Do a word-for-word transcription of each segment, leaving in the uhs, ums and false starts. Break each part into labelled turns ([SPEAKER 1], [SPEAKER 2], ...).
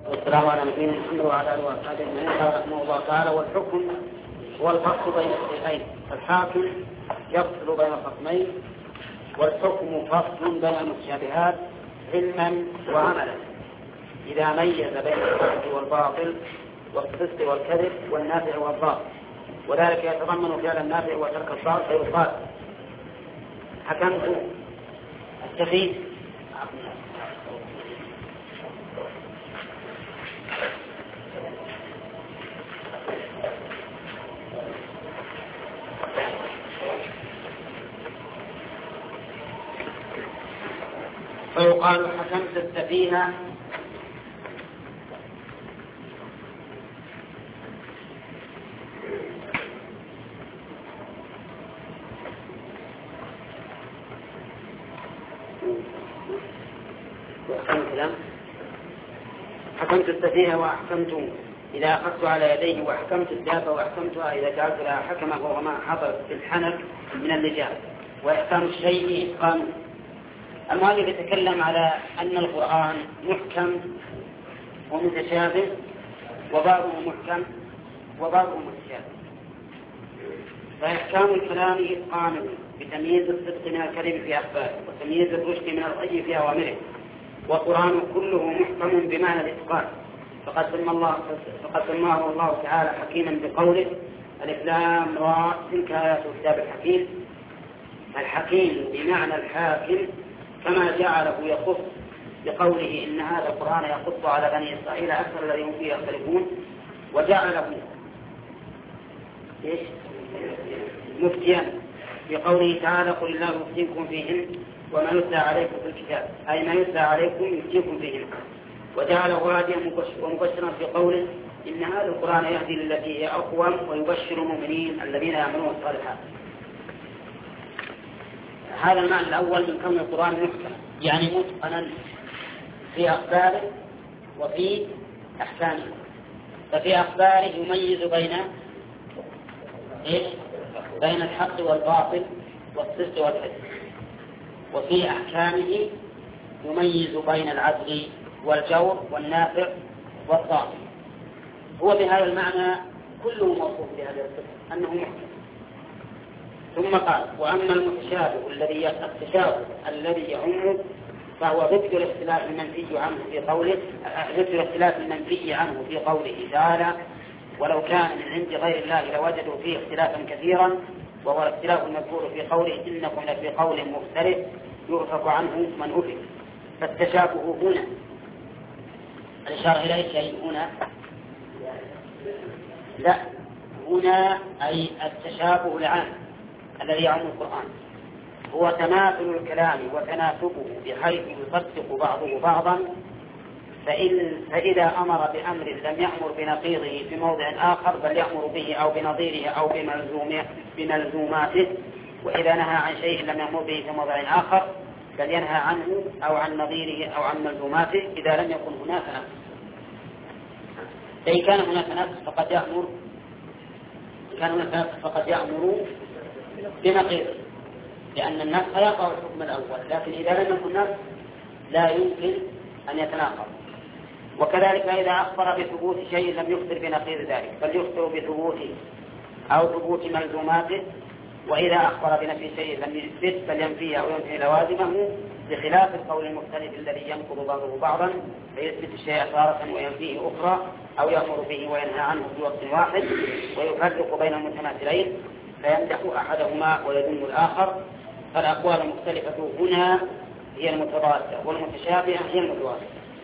[SPEAKER 1] والسلام على نبينا محمد وعلى اله وصحبه اجمعين. قال رحمه الله تعالى: والحكم هو الفصل بين الشيئين. الحاكم يفصل بين الخصمين، والحكم فصل بين المتشابهات علما وعملا، إذا ميز بين الحق والباطل والصدق والكذب والنافع والضار، وذلك يتضمن فعل النافع وترك الضار، فيقال: حكمت السفيه فيقال: حكمت السفيه حكمت السفيه وأحكمت إذا أخذت على يديه، وأحكمت الدابة وأحكمتها إذا جعلت لها حكمه، وهو ما حصل في الحنك من اللجام. وإحكام الشيء إتقانه. المؤلف يتكلم على أن القرآن محكم ومتشابه، وبعضه محكم وبعضه متشابه. فإحكام الكلام إتقانه بتمييز الصدق من الكذب في أخباره، وتمييز الرشد من الغي في أوامره. والقرآن كله محكم بمعنى الإتقان، فقد سمى الله فقد سماه الله تعالى حكيما بقوله: ألف لام را تلك آيات الكتاب الحكيم. الحكيم بمعنى الحاكم، كما جعله يخص بقوله: إن هذا القرآن يخص على بني إسرائيل أكثر الذين فيه يختلفون، وجعله إيش؟ مفتيا بقوله تعالى: قل الله يفتيكم فيهن وما يتلى عليكم في الكتاب، أي ما يتلى عليكم يفتيكم فيهن. وجعله هاديا ومبشرا في قوله: إن هذا القرآن يهدي للتي هي أقوم ويبشر المؤمنين الذين يعملون الصالحات. هذا المعنى الأول من كون القرآن محكم، يعني متقنا في أخباره وفي أحكامه. ففي أخباره يميز بين إيش؟ بين الحق والباطل والصدق والكذب. وفي أحكامه يميز بين العدل والجور والنافع والضار. هو بهذا المعنى كله موصوف بهذه الصفة أنه محكم. ثم قال: وأما المتشابه الذي التشابه الذي يعم فهو ضد الاختلاف المنفي عنه في قوله ضد الاختلاف المنفي عنه في قوله تعالى: ولو كان من عند غير الله لوجدوا فيه اختلافا كثيرا، وهو الاختلاف المذكور في قوله: إنكم لفي قول مختلف يؤفك عنه من أفك. فالتشابه هنا الإشارة إليه شيء هنا لا هنا أي التشابه العام الذي يعم القرآن هو تماثل الكلام وتناسبه بحيث يصدق بعضه بعضا. فإن فإذا أمر بأمر لم يأمر بنقيضه في موضع آخر، بل يأمر به أو بنظيره أو بملزوماته. وإذا نهى عن شيء لم يأمر به في موضع آخر، بل ينهى عنه أو عن نظيره أو عن ملزوماته إذا لم يكن هناك نفس. فإن كان هناك نفس فقد يأمر كان هناك نفس فقد يأمر بنقيضه، لأن النفس يقع الحكم الأول، لكن إذا لم يكن نفس لا يمكن أن يتناقض. وكذلك إذا أخبر بثبوت شيء لم يخبر بنقيض ذلك، بل يخبر بثبوته أو ثبوت ملزوماته. وإذا أخبر بنفي شيء لم يثبت بل ينفيه أو ينفي لوازمه، بخلاف القول المختلف الذي ينقض بعضه بعضا، فيثبت الشيء تارة وينفيه أخرى، أو يأمر به وينهى عنه في وقت واحد، ويفرق بين المتماثلين فيمدح أحدهما ويذم الآخر. فالأقوال المختلفة هنا هي المتضادة، والمتشابهة هي المتوافقة.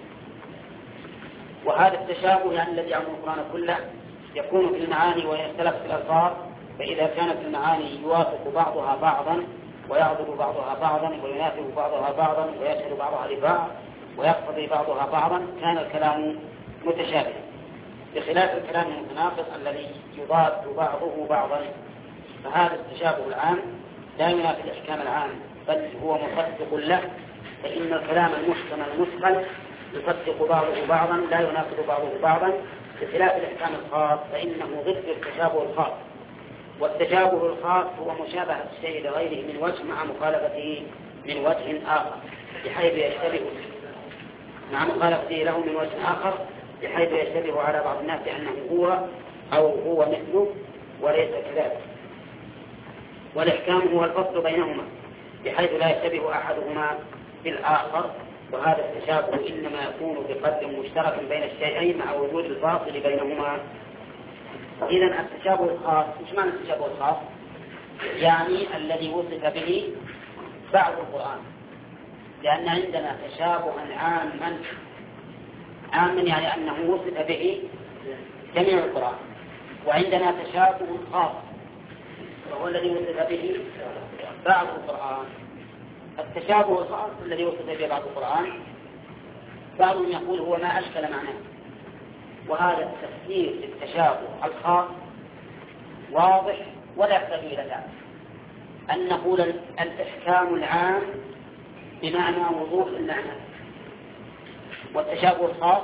[SPEAKER 1] وهذا التشابه يعني الذي يعم القرآن كله يكون في المعاني ويختلف في الألفاظ. فإذا كانت المعاني يوافق بعضها بعضا ويعضد بعضها بعضا وينافق بعضها بعضا ويشهد بعضها لبعض ويقتضي بعضها بعضا، كان الكلام متشابها، بخلاف الكلام المتناقض الذي يضاد بعضه بعضا. فهذا التشابه العام لا ينافي الإحكام العام، بل هو مصدق له. فإن الكلام المحكم المثقل يصدق بعضه بعضا لا يناقض بعضه بعضا، بخلاف الإحكام الخاص فإنه ضد التشابه الخاص. والتشابه الخاص هو مشابهة الشيء لغيره من وجه مع مخالفته من وجه آخر، بحيث يشتبه مع مخالفته له من وجه آخر، بحيث يشتبه على بعض الناس بأنه هو أو هو مثله وليس كذلك. والإحكام هو الفصل بينهما بحيث لا يشتبه أحدهما بالآخر، وهذا التشابه إنما يكون بقدر مشترك بين الشيئين مع وجود الفاصل بينهما. إذن التشابه الخاص، إيش معنى التشابه الخاص؟ يعني الذي وصف به بعض القرآن، لأن عندنا تشابها عاما عاما يعني أنه وصف به جميع القرآن، وعندنا تشابه خاص وهو الذي وصف به بعض القرآن. التشابه الخاص الذي وصف به بعض القرآن بعضهم يقول هو ما أشكل معناه، وهذا التفسير للتشابه الخاص واضح ولا يحتاج إلى ذلك، أن نقول الإحكام العام بمعنى وضوح المعنى، والتشابه الخاص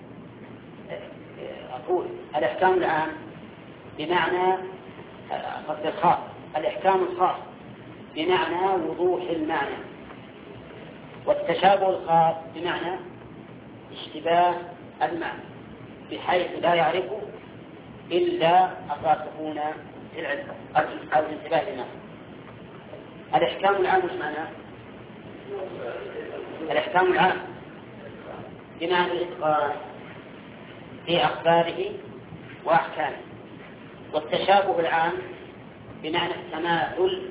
[SPEAKER 1] أقول الإحكام العام بمعنى قصد الخاص، الإحكام الخاص بمعنى وضوح المعنى، والتشابه الخاص بمعنى اشتباه المعنى بحيث لا يعرفه إلا الراسخون في العلم أو الانتباه للمعنى. الإحكام العام مش معناه؟ الإحكام العام بمعنى الإتقان في أخباره وأحكامه، والتشابه العام بمعنى التماثل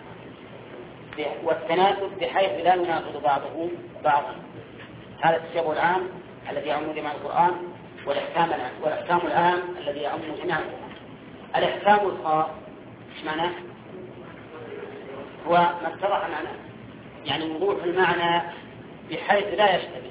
[SPEAKER 1] والتناسب بحيث لا يناقض بعضه بعضا. هذا التشابه العام الذي يعم جميع القرآن، والإحكام العام والإحكام العام الذي يعم جميع القرآن. الإحكام الخاص ايش معناه؟ هو ما اتضح معناه، يعني وضوح المعنى بحيث لا يشتبه.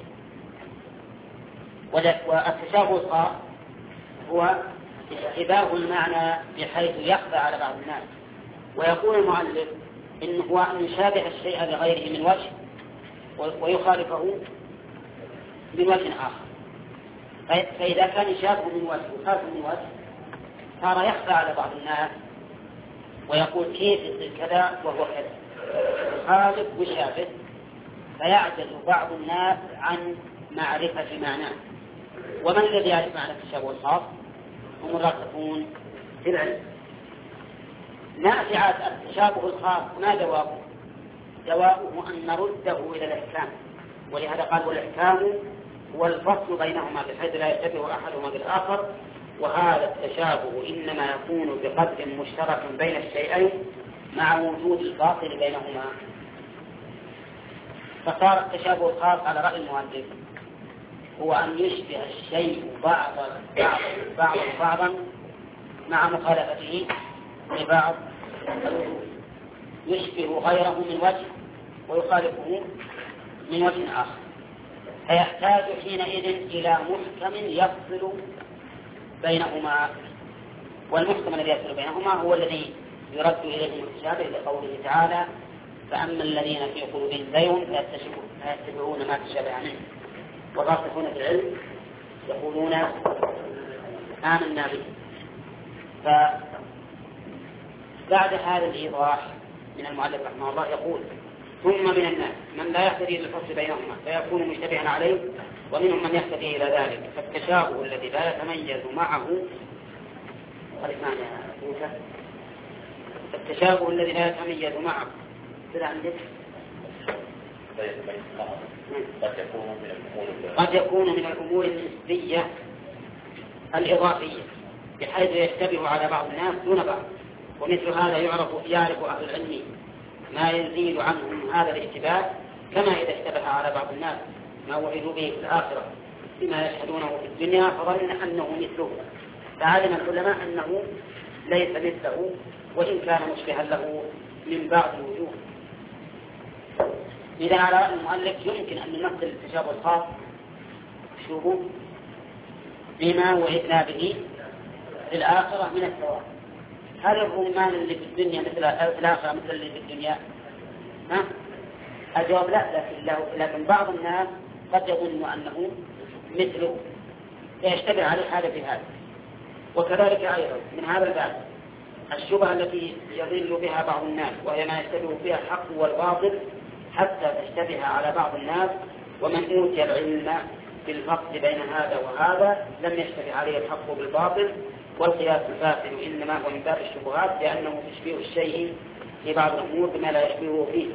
[SPEAKER 1] والتشابه الخاص هو اشتباه المعنى بحيث يخفى على بعض الناس. ويقول المؤلف إن هو أن يشابه الشيء لغيره من وجه ويخالفه من وجه آخر، فإذا كان يشابه من وجه ويخالفه من وجه صار يخفى على بعض الناس ويقول كيف يصير كذا وهو كذا، يخالف ويشابه، فيعجز بعض الناس عن معرفة معناه. ومن الذي يعرف معنى التشابه الخاص؟ هم الراسخون في العلم. نافعة التشابه الخاص ما جوابه؟ جوابه أن نرده إلى الإحكام، ولهذا قال والإحكام هو الفصل بينهما بحيث لا يشتبه أحدهما بالآخر، وهذا التشابه إنما يكون بقدر مشترك بين الشيئين مع وجود الفاصل بينهما. فصار التشابه الخاص على رأي المؤلف هو أن يشبه الشيء بعضا بعضا بعضا مع مخالفته لبعض الوجوه، يشبه غيره من وجه ويخالفه من وجه آخر، فيحتاج حينئذ إلى محكم يفصل بينهما. والمحكم الذي يفصل بينهما هو الذي يرد إليه المتشابه لقوله تعالى فأما الذين في قلوبهم زيغ فيتبعون ما تشابه منه والراسخون في العلم يقولون آمنا به. فبعد هذا الإيضاح من المؤلف رحمه الله يقول ثم من الناس من لا يهتدي للفصل بينهما فيكون مشتبها عليه، ومنهم من يهتدي إلى ذلك. فالتشابه الذي لا يتميز معه التشابه الذي لا يتميز معه كذا عندك قد يكون من الأمور النسبية الإضافية بحيث يشتبه على بعض الناس دون بعض، ومثل هذا يعرف يعرف أهل العلم ما يزيد عنهم هذا الاشتباه، كما إذا اشتبه على بعض الناس ما وعدوا به في الآخرة بما يشهدونه في الدنيا فظن أنه مثله، فعلم العلماء أنه ليس مثله وإن كان مشبها له من بعض الوجوه. إذا على رأي المؤلف يمكن أن نمثل التشابه الخاص شوفوا بما وعدنا به في الآخرة من الثواب. هل الرمان اللي في الدنيا مثل الآخرة مثل اللي في الدنيا؟ ها؟ الجواب لا، لكن, لكن بعض الناس قد يظن أنه مثله فيشتبه عليه هذا في هذا. وكذلك أيضا من هذا الباب الشبهة التي يضل بها بعض الناس وهي ما يشتبه فيها الحق والباطل حتى تشتبه على بعض الناس، ومن أوتي العلم بالفرق بين هذا وهذا لم يشتبه عليه الحق بالباطل، والقياس الفاسد إنما هو من باب الشبهات لأنه تشبيه الشيء في بعض الأمور بما لا يشبهه فيه.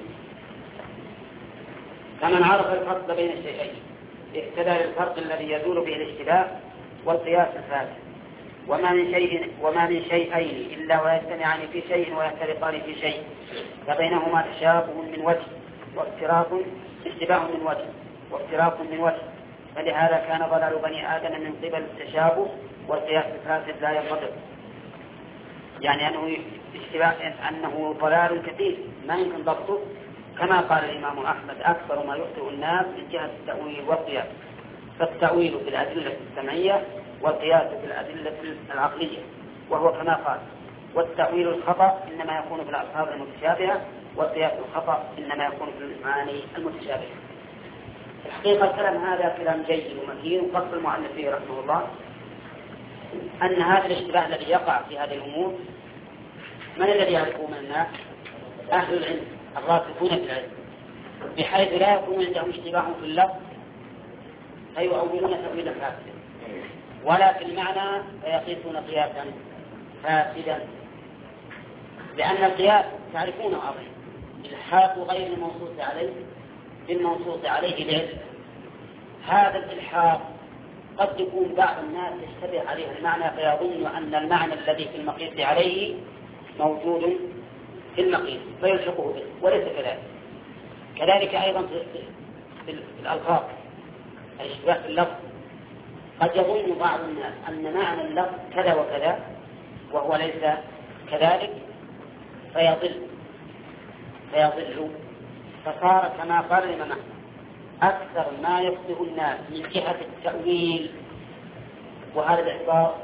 [SPEAKER 1] فمن عرف الفرق بين الشيئين اهتدى للفرق الذي يزول به الاشتباه والقياس الفاسد. وما من شيء وما من شيئين إلا ويجتمعان في شيء ويفترقان في شيء، فبينهما تشابه من وجه وافتراق اشتباه من وجه وافتراق من وجه، فلهذا كان ضلال بني آدم من قبل التشابه والقياس الفاسد لا ينضبط، يعني أنه اشتباه أنه ضلال كثير ما يمكن ضبطه، كما قال الإمام أحمد أكثر ما يخطئ الناس من جهة التأويل والقياس، فالتأويل في الأدلة السمعية والقياس في الأدلة العقلية، وهو كما قال والتأويل الخطأ إنما يكون في الألفاظ المتشابهة والقياس الخطأ إنما يكون في المعاني المتشابهة. الحقيقة الكلام هذا كلام جيد ومتين، وفصل المؤلف فيه رحمه الله أن هذا الاشتباه الذي يقع في هذه الأمور من الذي يعرفه من الناس؟ أهل العلم الراسخون في العلم، بحيث لا يكون عندهم اشتباه في اللفظ فيؤولون تأويلا فاسدا، ولا في المعنى فيقيسون قياسا فاسدا، لأن القياس تعرفونه عظيم الحاق غير المنصوص عليه بالمنصوص عليه لعلم. هذا الإلحاق قد يكون بعض الناس يشتبه عليه المعنى فيظن أن المعنى الذي في المقيس عليه موجود في المقيس فيلحقه به، وليس كذلك. كذلك أيضا في الألفاظ الاشتباه في اللفظ، قد يظن بعض الناس أن معنى اللفظ كذا وكذا وهو ليس كذلك فيضل فيضل فصار كما قال الإمام أحمد أكثر ما يخطئ الناس من جهة التأويل، وهذا باعتبار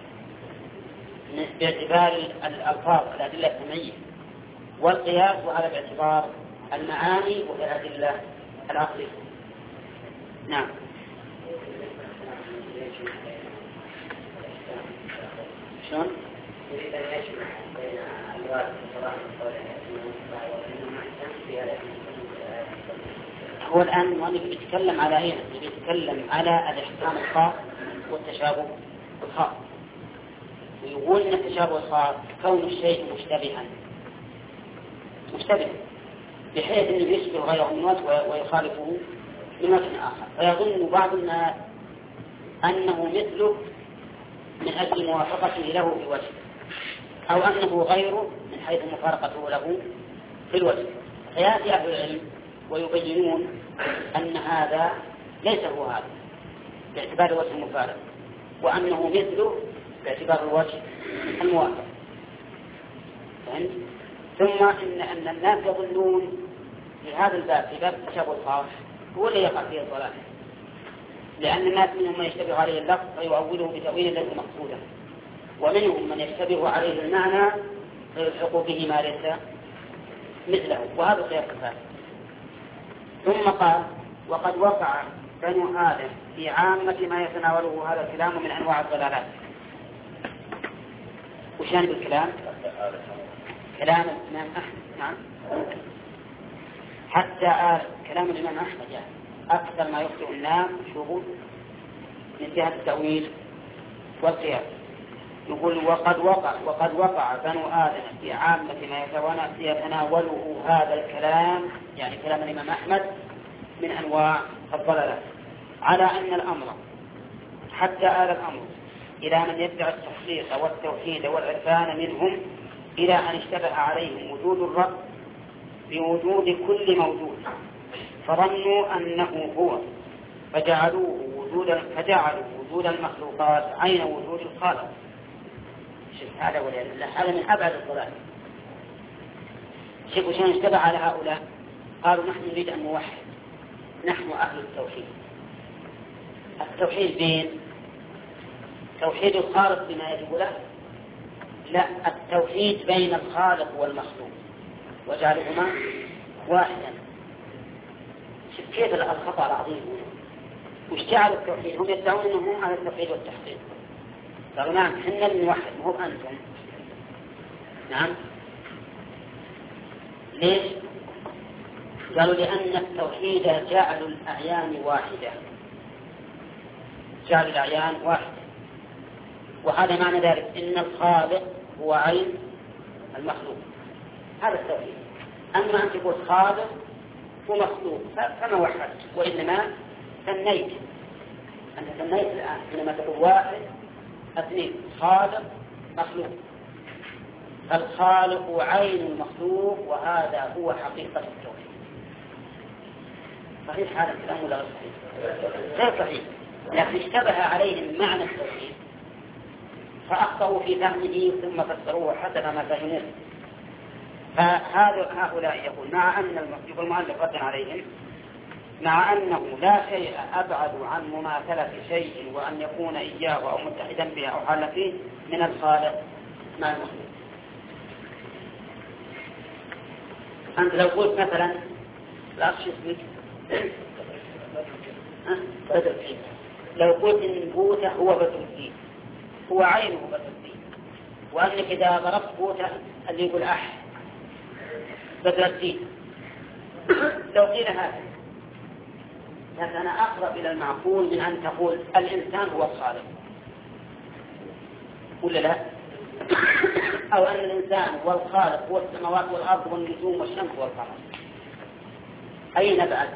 [SPEAKER 1] باعتبار الألفاظ الأدلة السمعية، والقياس وهذا باعتبار المعاني والأدلة العقلية. نعم. شلون؟ يريد أن يجمع بين الوارد والصلاح هو الآن المؤلف يتكلم على أين؟ يتكلم على الإحكام الخاص والتشابه الخاص، ويقول أن التشابه الخاص كون الشيء مشتبها مشتبه بحيث أنه يشبه غيره من وجه ويخالفه من وجه آخر، فيظن بعض الناس أنه مثله من أجل موافقته له في وجه، أو أنه غيره من حيث مفارقته له في الوجه، فيأتي أهل العلم ويبينون أن هذا ليس هو هذا باعتبار الوجه المفارق، وأنه مثله باعتبار الوجه الموافق. ثم إن, أن الناس يظنون في هذا الباب في باب التشابه الخاص هو اللي يقع فيه الضلال، لأن الناس منهم من يشتبه عليه اللفظ فيؤوله بتأويل ليس مقصودا، ومنهم من يشتبه عليه المعنى فيلحق به ما ليس مثله، وهذا قياس الفاسد. ثم قال وقد وقع بنو آدم في عامة ما يتناوله هذا الكلام من أنواع الضلالات. وشان بالكلام كلام الإمام أحمد، نعم، حتى آل كلام الإمام أحمد يعني أكثر ما يخطئ الناس شغل من جهة التأويل والقياس. يقول وقد وقع وقد وقع بنو آدم في عامة ما يتناوله هذا الكلام، يعني كلام الإمام أحمد، من أنواع الضلالات، على أن الأمر حتى آل الأمر إلى من يدعي التخليص والتوحيد والعرفان منهم إلى أن اشتبه عليهم وجود الرب بوجود كل موجود، فظنوا أنه هو فجعلوه وجودا فجعلوا وجود المخلوقات عين وجود الخالق. هذا والعياذ بالله هذا من أبعد الضلال. شوفوا شان اشتبه على هؤلاء، قالوا نحن نريد أن نوحد، نحن أهل التوحيد. التوحيد بين توحيد الخالق بما يجب له، لا، التوحيد بين الخالق والمخلوق وجعلهما واحدا. شوف كيف الخطأ العظيم. وش جعلوا التوحيد؟ هم يدعون أنهم على التوحيد والتحقيق. قالوا نعم حنا نوحد مو أنتم. نعم، ليش؟ قالوا لأن التوحيد جعل الأعيان واحدة جعل الأعيان واحدة. وهذا معنى ذلك إن الخالق هو عين المخلوق، هذا التوحيد. أما أن تقول خالق ومخلوق فما وحدت، وإنما ثنيت. أنت ثنيت الآن حينما تقول واحد اثنين، خالق مخلوق. الخالق عين المخلوق، وهذا هو حقيقة التوحيد. صحيح هذا الكلام ولا غير صحيح؟ غير صحيح، لكن اشتبه عليهم معنى التوحيد فأخطأوا في فهمه ثم فسروه حسب ما فهموه. فهذا هؤلاء يقول مع أن المؤلف رد عليهم مع أنه لا شيء أبعد عن مماثلة شيء وأن يكون إياه أو متحدا به أو حال فيه من الخالق مع المخلوق. أنت لو قلت مثلا لا أخشى اسمك بدر الدين، لو قلت إن بوته هو بدر الدين، هو عينه بدر الدين، وأنك إذا ضربت بوته اللي يقول أح بدر الدين، لو قيل هذا لكن أقرب إلى المعقول من أن تقول الإنسان هو الخالق، ولا لا؟ أو أن الإنسان هو الخالق، هو السماوات والأرض والنجوم والشمس والقمر. أين نبعد؟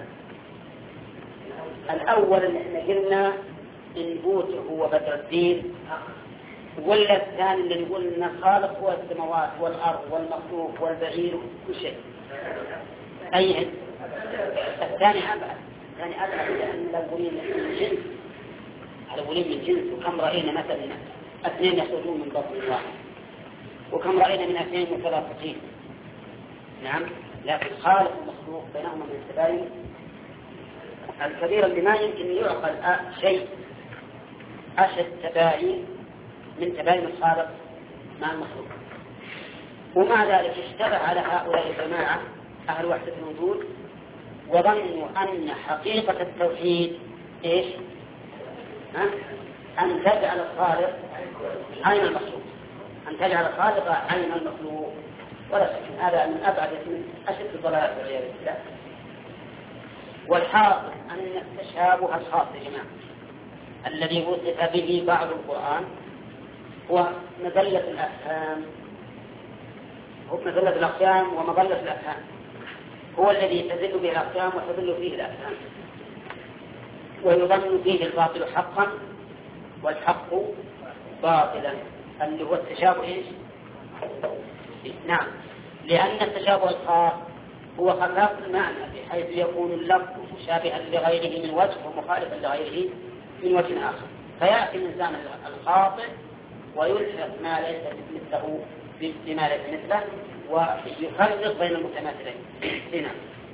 [SPEAKER 1] الأول اللي قلنا إن بوته هو بدر الدين، ولا الثاني اللي يقول إن الخالق هو السماوات والأرض والمخلوق والبعير وكل شيء؟ أي الثاني أبعد. الثاني أبعد لأن الأولين من جنس الأولين من جنس. وكم رأينا مثلا اثنين يخرجون من بطن واحد، وكم رأينا من اثنين وثلاثين. نعم، لكن الخالق والمخلوق بينهما من التباين الكبير اللي ما يمكن يعقل شيء أشد تباين من تباين الخالق مع المخلوق. ومع ذلك اشتبه على هؤلاء الجماعة أهل وحدة الوجود وظنوا أن حقيقة التوحيد إيش؟ ها؟ أن تجعل الخالق عين المخلوق، أن تجعل الخالق عين المخلوق. ولا شك هذا من أبعد من أشد الضلالات والعياذ بالله. والحاصل أن التشابه الخاص يا جماعة الذي وصف به بعض القرآن هو مذلة الأفهام، هو مذلة الأقسام ومظلة الأفهام، هو الذي تزل به الأقسام وتزل فيه الأفهام، ويظن فيه الباطل حقا والحق باطلا، اللي هو التشابه إيش؟ نعم، لأن التشابه الخاص هو خلاف المعنى بحيث يكون اللفظ مشابها لغيره من وجه ومخالفا لغيره من وجه آخر، فيأتي الإنسان الخاطئ ويلحق ما ليس مثله بما ليس مثله ويفرق بين المتماثلين. هنا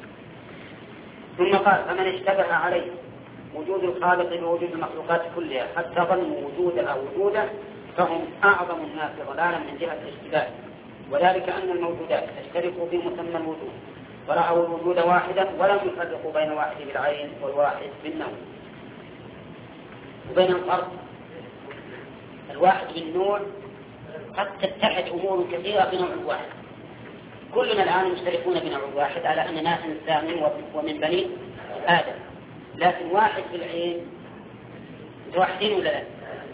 [SPEAKER 1] ثم قال فمن اشتبه عليه وجود الخالق بوجود المخلوقات كلها حتى ظنوا وجودها وجوده فهم أعظم الناس ضلالا من جهة الاشتباه، وذلك أن الموجودات تشترك في مسمى الوجود ورأوا الوجود واحدا ولم يفرقوا بين الواحد بالعين والواحد بالنوع. وبين الفرق الواحد بالنوع قد تتحد أمور كثيرة بنوع واحد. كلنا الآن مشتركون بنوع واحد على أن ناس إنسان ومن بني آدم، لكن واحد بالعين واحدين ولا لا؟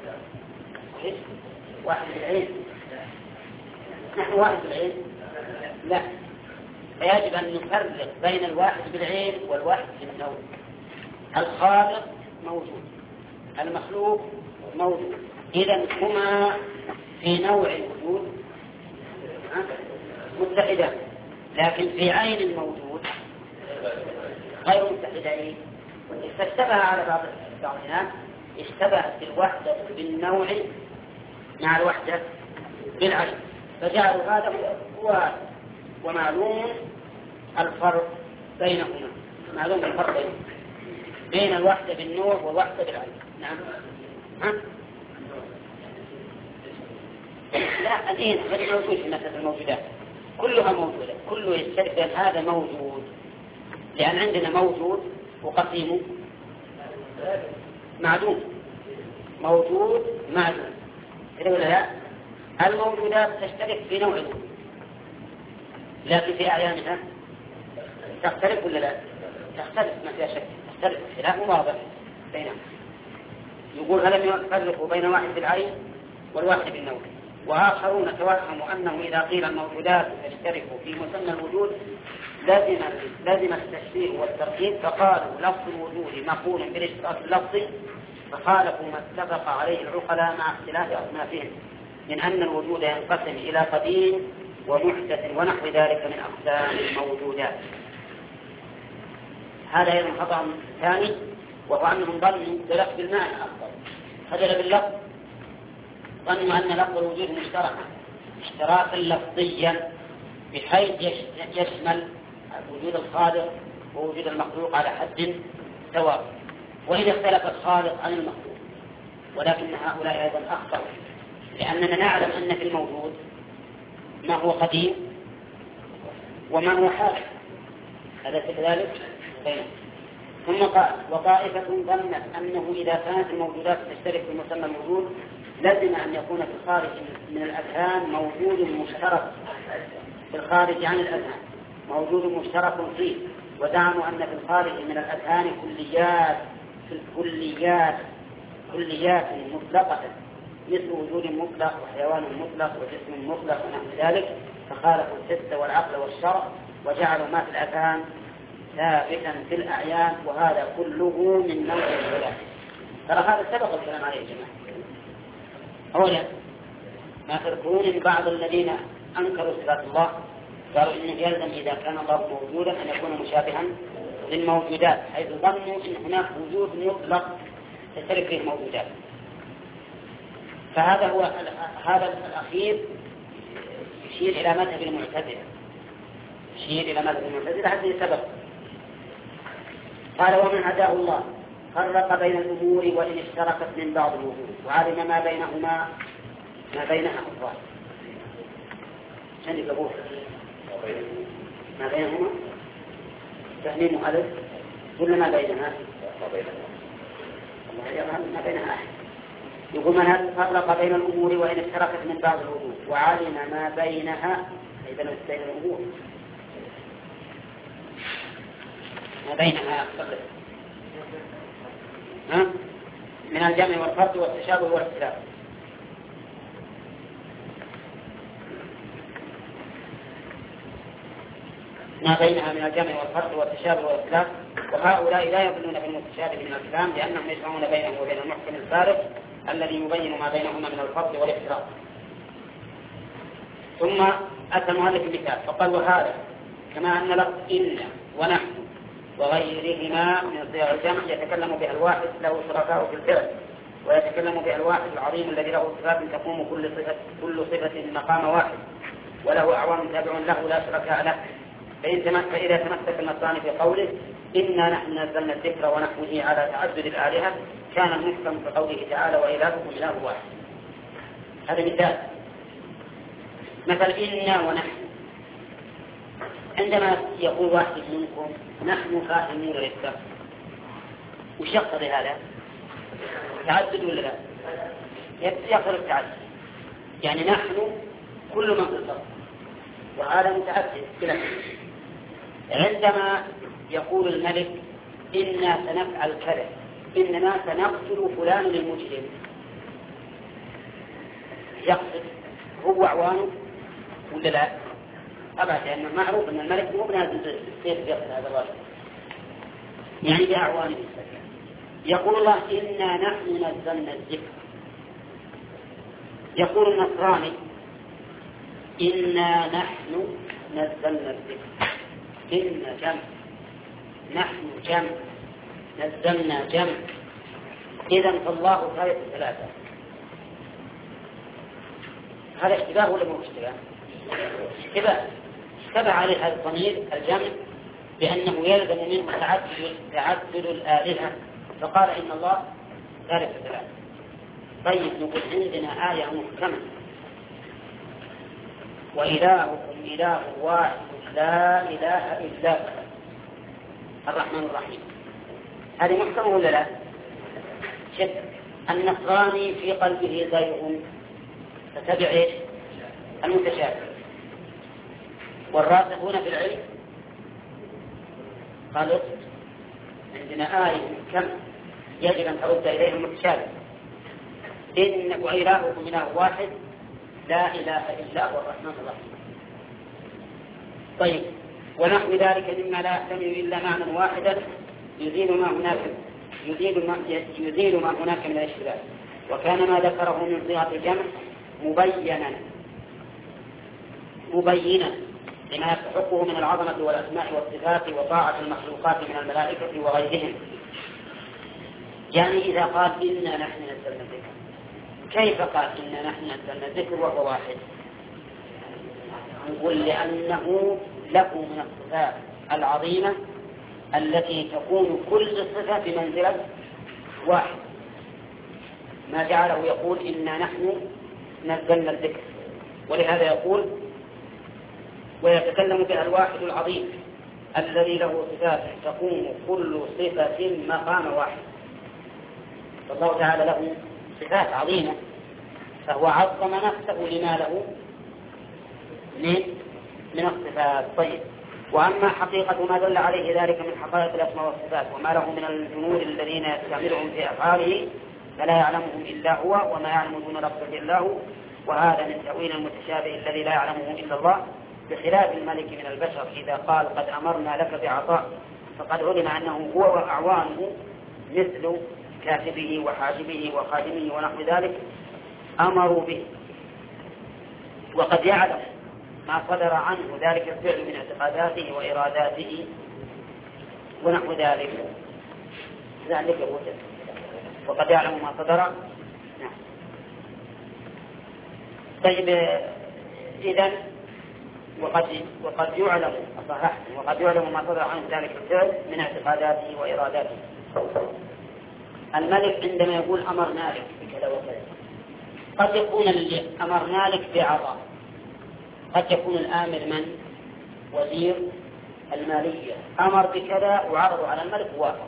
[SPEAKER 1] واحد بالعين، نحن واحد بالعين لا، فيجب أن نفرق بين الواحد بالعين والواحد بالنوع. الخالق موجود، المخلوق موجود، إذن هما في نوع الوجود متحدان، لكن في عين الموجود غير متحدين. فاشتبه على بعض الناس، اشتبهت الوحدة بالنوع مع الوحدة بالعين، فجعلوا هذا هو. ومعلوم الفرق بينهما، معلوم الفرق بينهما بين الوحدة بالنوع والوحدة بالعين. نعم. ها؟ لا الآن غير موجود في مسألة الموجودات، كلها موجودة، كله يشترك بأن هذا موجود، لأن عندنا موجود وقسيمه معدوم، موجود معدوم، كده ولا لا؟ الموجودات تشترك في نوع الوجود، لكن في أعيانها تختلف ولا لا؟ تختلف، ما فيها شك، تختلف، خلاف واضح بينهم. يقول فلم يفرقوا بين واحد بالعين والواحد بالنوع. وآخرون توهموا أنه إذا قيل الموجودات تشترك في مسمى الوجود لازم لازم التشبيه والتركيب، فقالوا لفظ الوجود مقول بالاشتراك اللفظي، فخالفوا ما اتفق عليه العقلاء مع اختلاف أصنافهم من أن الوجود ينقسم إلى قديم ومحدث ونحو ذلك من أقسام الموجودات. هذا أيضا خطأ ثاني، وهو أنهم ظنوا بلفظ المعنى أفضل، خجل باللفظ، ظنوا أن لفظ الوجود مشتركا اشتراكا لفظيا بحيث يشمل وجود الخالق ووجود المخلوق على حد سواء، وإذا اختلف الخالق عن المخلوق. ولكن هؤلاء أيضا أخطأوا، لأننا نعلم أن في الموجود ما هو قديم وما هو حادث، أليس كذلك؟ ثم قال وطائفة ظنت أنه إذا كانت الموجودات تشترك في مسمى الوجود لازم أن يكون في الخارج من الأذهان موجود مشترك، في الخارج عن الأذهان موجود مشترك فيه، وزعموا أن في الخارج من الأذهان كليات في الكليات كليات مطلقة مثل وجود مطلق وحيوان مطلق وجسم مطلق ونحو ذلك، فخالفوا الحس والعقل والشرع وجعلوا ما في الأذهان ثابتا في الأعيان، وهذا كله من نوع الخلاف. ترى هذا سبق الكلام عليه يا جماعة. أولا ما تذكرون من بعض الذين أنكروا صفات الله قالوا إنه يلزم إذا كان الله موجودا أن يكون مشابها للموجودات، حيث ظنوا أن هناك وجود مطلق تشترك فيه الموجودات. فهذا هو هذا الأخير يشير إلى مذهب المعتزلة، يشير إلى مذهب المعتزلة هذه سبب. قال ومن عداه الله فرق بين الأمور وإن اشتركت من بعض الوجود وعلم ما بينهما ما بينها أفضل. شنو يقول ما بينهما تهميم ألف ولا ما بينها ما بينها أحد. يقول من فرق بين الأمور وإن اشتركت من بعض الوجود وعلم ما بينها أي بين الأمور ما بينها قبل ها من الجمع والفرق والتشابه والاختلاف. ما بينها من الجمع والفرق والتشابه والاختلاف. وهؤلاء لا يظنون بالمتشابه من الكلام لأنهم يجمعون بينه وبين المحكم الفارق الذي يبين ما بينهما من الفرق والاختلاف. ثم أتى المؤلف بمثال فقال وهذا كما أن لفظ إن ونحن وغيرهما من صيغ الجمع يتكلم بها الواحد له شركاء في الفعل، ويتكلم بها الواحد العظيم الذي له صفات تقوم كل صفة كل صفة مقام واحد وله أعوان تابع له لا شركاء له. فإذا تمسك النصراني في قوله إنا نحن نزلنا الذكر ونحوه على تعدد الآلهة كان المحكم في قوله تعالى وإلهكم إله واحد. هذا مثال. مثل إنا ونحن، عندما يقول واحد منكم نحن فاهمون للذكر وش يقتضي هذا؟ تعدد ولا لا؟ يقتضي التعدد، يعني نحن كل من في الأرض وهذا متعدد بلا. عندما يقول الملك إنا سنفعل كذا إننا سنقتل فلان المجرم، يقصد هو أعوانه ولا لا؟ أبدا، لأنه معروف أن الملك مو بنازل السيف يقتل هذا الرجل، يعني بأعوانه. يقول الله إنا نحن نزلنا الذكر. يقول النصراني إنا نحن نزلنا الذكر، إن جمع نحن جمع نزلنا جمع، إذن فالله ثالث ثلاثة. هذا اشتباه ولا مو اشتباه؟ اشتباه. اشتبه عليه هذا الضمير الجمع بأنه يلزم منه تعدد تعدد الآلهة، فقال إن الله ثالث ثلاثة. طيب نقول عندنا آية محكمة وإلهكم إله واحد لا إله إلا هو الرحمن الرحيم، هذه محكمة ولا لا؟ شد. النصراني في قلبه زيغ فتبع إيش؟ المتشابه. والراسخون في العلم قالوا عندنا آية محكمة يجب أن ترد إليه المتشابه، إن وإلهكم إله واحد لا إله إلا هو الرحمن الرحيم. طيب، ونحو ذلك مما لا يحتمل إلا معنى واحدا يزيل ما هناك يزيل ما, يزيل ما هناك من الاشتباه. وكان ما ذكره من صيغة الجمع مبينا مبينا لما يستحقه من العظمة والأسماء والصفات وطاعة المخلوقات من الملائكة وغيرهم. يعني إذا قال إنا نحن نزلنا الذكر، كيف قال إنا نحن نزلنا الذكر وهو واحد؟ نقول لأنه له من الصفات العظيمة التي تكون كل صفة بمنزلة واحد، ما جعله يقول إنا نحن نزلنا الذكر. ولهذا يقول ويتكلم بها الواحد العظيم الذي له صفات تقوم كل صفة مقام واحد. فالله تعالى له صفات عظيمة، فهو عظم نفسه لما له من الصفات. طيب، وأما حقيقة ما دل عليه ذلك من حقائق الأسماء والصفات وما له من الجنود الذين يستعملهم في أفعاله فلا يعلمهم إلا هو، وما يعلم دون ربه إلا هو، وهذا من تأويل المتشابه الذي لا يعلمه إلا الله، بخلاف الملك من البشر إذا قال قد أمرنا لك بعطاء فقد علم أنه هو وأعوانه مثل كاتبه وحاجبه وخادمه ونحو ذلك أمروا به، وقد يعلم ما صدر عنه ذلك الفعل من اعتقاداته وإراداته ونحو ذلك ذلك وجد، وقد يعلم ما صدر. نعم. طيب، إذن وقد وقد يعلم صحيح وقد يعلم ما صدر عنه ذلك الفعل من اعتقاداته وإراداته. الملك عندما يقول أمرنا لك بكذا وكذا، قد يكون اللي أمرنا لك بعطاء، قد يكون الآمر من وزير المالية أمر بكذا وعرضوا على الملك ووافق،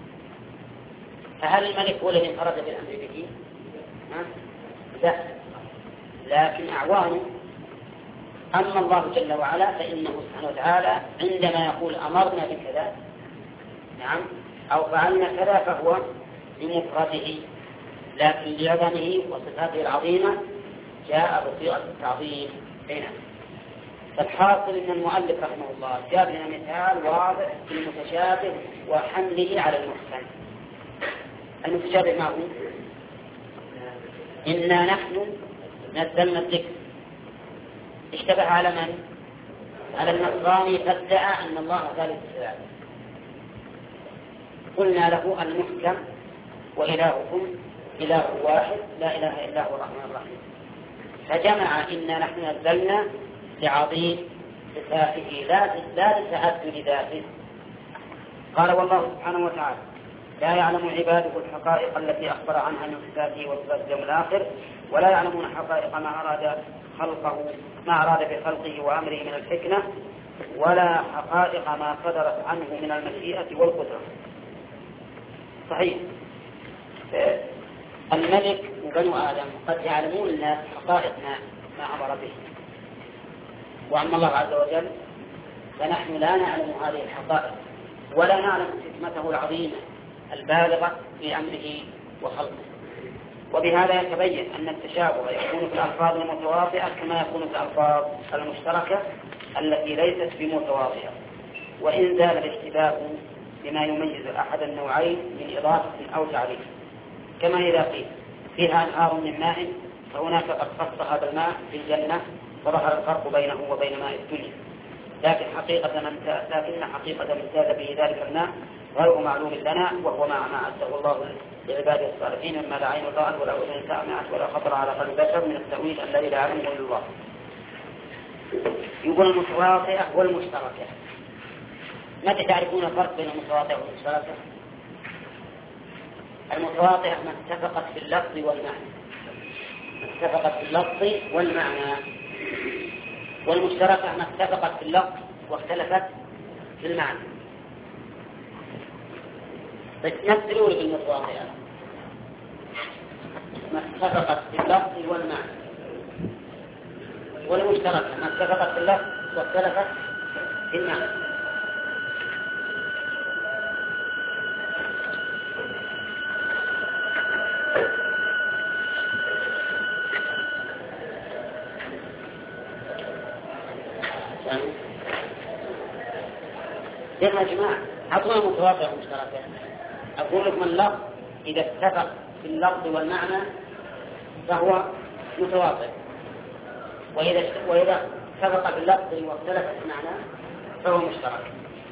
[SPEAKER 1] فهل الملك هو الذي انفرد بالأمر به؟ لا، لكن أعوانه. أما الله جل وعلا فإنه سبحانه وتعالى عندما يقول أمرنا بكذا نعم أو فعلنا كذا فهو بمفرده، لكن لعظمه وصفاته العظيمة جاء بصيغة التعظيم هنا. فالحاصل أن المؤلف رحمه الله جاب لنا مثال واضح في المتشابه وحمله على المحكم. المتشابه معه إنا نحن نزلنا الذكر، اشتبه على من؟ على النصراني فادعى أن الله ثالث ثلاثة. قلنا له المحكم وإلهكم إله واحد لا إله إلا هو الرحمن الرحيم، فجمع إنا نحن نزلنا لعظيم صفاته لا لتعدد ذاته. قال والله سبحانه وتعالى لا يعلم عباده الحقائق التي أخبر عنها من صفاته وصفات اليوم الآخر، ولا يعلمون حقائق ما أراد خلقه ما أراد بخلقه وأمره من الحكمة، ولا حقائق ما صدرت عنه من المشيئة والقدرة. صحيح، الملك وبنو آدم قد يعلمون الناس حقائق ما, ما أمر به، وأما الله عز وجل فنحن لا نعلم هذه الحقائق ولا نعلم حكمته العظيمة البالغة في أمره وخلقه. وبهذا يتبين أن التشابه يكون في الألفاظ المتواطئة كما يكون في الألفاظ المشتركة التي ليست بمتواطئة، وإن زال الاشتباه بما يميز أحد النوعين من إضافة أو تعريف، كما إذا قيل فيها أنهار من ماء فهناك قد خص هذا الماء في الجنة وظهر الفرق بينه وبين ماء الدنيا، لكن حقيقة من لكن حقيقة من زاد به ذلك الماء غير معلوم لنا، وهو ما ما أعده الله لعباده الصالحين مما لا عين رأت ولا أذن سمعت ولا خطر على قلب بشر من التأويل الذي لا يعلمه إلا الله. يقول المتواطئة والمشتركة. متى تعرفون الفرق بين المتواطئة والمشتركة؟ المتواطئة ما اتفقت في اللفظ والمعنى اتفقت في اللفظ والمعنى، والمشتركة ما اتفقت في اللفظ واختلفت في المعنى. فتمثلوا لي بالمتواطئة ما اتفقت في اللفظ والمعنى، والمشتركة ما اتفقت في اللفظ واختلفت في المعنى. يا جماعة أعطونا متواطئ ومشتركة. أقول لكم اللفظ إذا اتفق في اللفظ والمعنى فهو متواطئ، وإذا وإذا اتفق في اللفظ واختلف في المعنى فهو مشترك.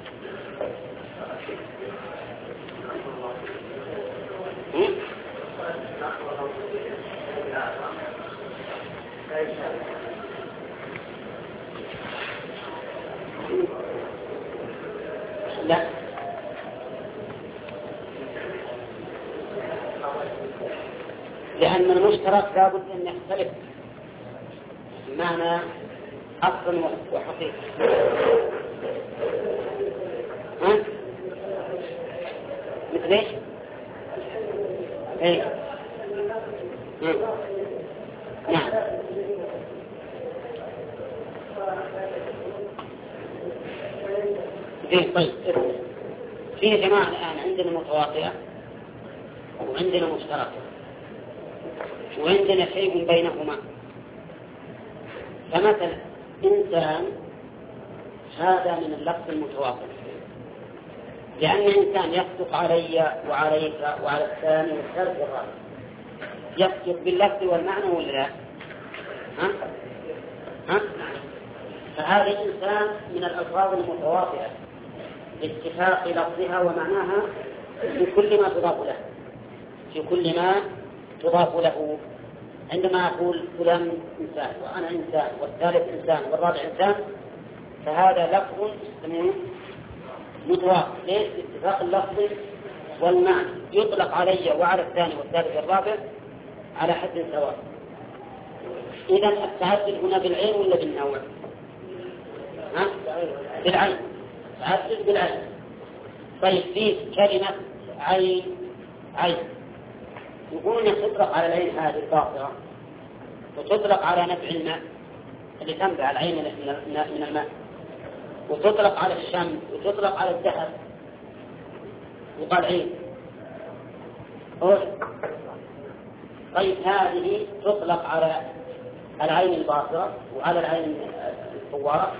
[SPEAKER 1] لا، لأن المشترك لابد أن يختلف معنى أصل وحقيقة. ها؟ مثل إيش؟ إيه؟ نعم. إيه طيب. في يا جماعة الآن عندنا متواطئة وعندنا مشتركة وعندنا شيء بينهما. فمثلا إنسان هذا من اللفظ المتواطئ، لأن إنسان يصدق علي وعليك وعلى الثاني والثالث والرابع، يصدق باللفظ والمعنى ولا لا؟ ها؟ ها؟ فهذا إنسان من الألفاظ المتواطئة باتفاق لفظها ومعناها في كل ما تضاف له، في كل ما تضاف له. عندما أقول فلان إنسان وأنا إنسان والثالث إنسان والرابع إنسان، فهذا لفظ متوافق. ليش؟ باتفاق اللفظ والمعنى، يطلق علي وعلى الثاني والثالث والرابع على حد سواء. إذا التعدد هنا بالعين ولا بالنوع؟ ها؟ بالعين. تعدد بالعين. طيب في كلمة عين عين يقولون تطلق على العين هذه الباطرة وتطلق على نبع الماء اللي تنبع العين من الماء، وتطلق على الشمس وتطلق على الذهب وقال عين. طيب هذه تطلق على العين الباطرة وعلى العين الفوارة،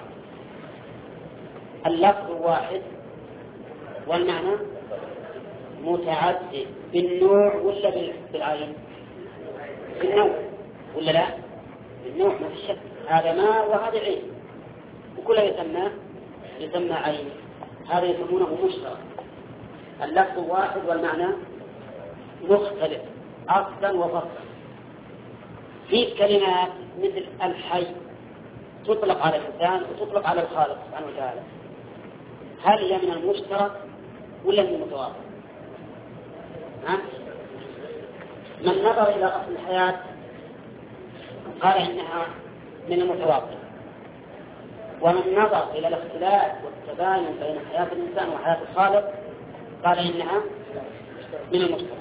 [SPEAKER 1] اللفظ واحد والمعنى متعدد. بالنوع ولا بالعين؟ بالنوع ولا لا؟ بالنوع ما في شك. هذا ماء وهذا عين وكلها يسمى يسمى عين. هذا يسمونه مشترك، اللفظ واحد والمعنى مختلف أصلا وفصلا. في كلمات مثل الحي تطلق على الإنسان وتطلق على الخالق سبحانه وتعالى، هل هي من المشترك ولا من المتواطئ؟ ها؟ من نظر إلى أصل الحياة قال إنها من المتواطئ، ومن نظر إلى الاختلاف والتباين بين حياة الإنسان وحياة الخالق قال إنها من المشترك.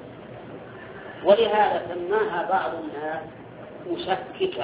[SPEAKER 1] ولهذا سماها بعض الناس مشككة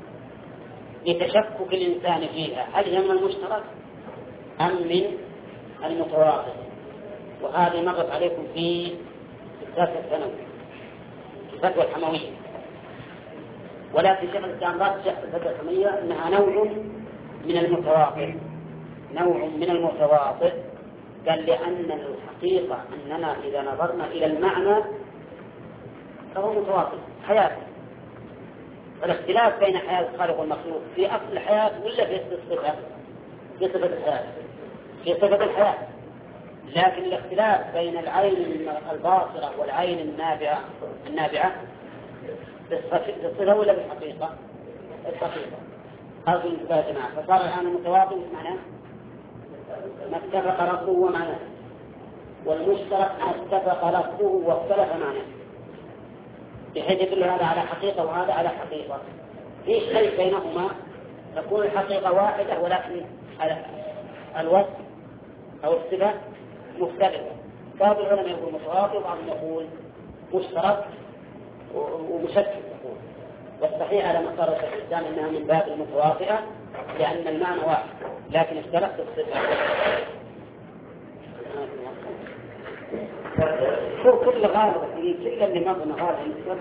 [SPEAKER 1] لتشكك الإنسان فيها، هل هي من المشترك أم من المتواطئ؟ وهذه مرت عليكم في الدرس الثانوي في الفتوى الحموية، ولكن شيخ الإسلام رجح في الفتوى الحموية أنها نوع من المتواطئ، نوع من المتواطئ. قال لأن الحقيقة أننا إذا نظرنا إلى المعنى فهو متواطئ حياة. فالاختلاف بين حياة الخالق والمخلوق في أصل الحياة ولا في الصفة؟ في صفة الحياة، في صفة الحياة. لكن الاختلاف بين العين الباصرة والعين النابعة النابعة بالصفة ولا بالحقيقة؟ الحقيقة. هذا الانتباه يا جماعة. فصار الآن المتواطئ معناه ما اتفق لفظه ومعناه، والمشترك ما اتفق لفظه واختلف معناه، بحيث يدل هذا على حقيقة وهذا على حقيقة. في شيء بينهما تكون الحقيقة واحدة ولكن الوصف أو الصفة مختلفة. بعض العلماء يقول متواطئ وبعضهم يقول مشترك ومشكك يقول. والصحيح على مسار شيخ الإسلام أنها من باب المتواطئة لأن المعنى واحد لكن اختلفت الصفة. كل غالب كل اللي مضنا غالب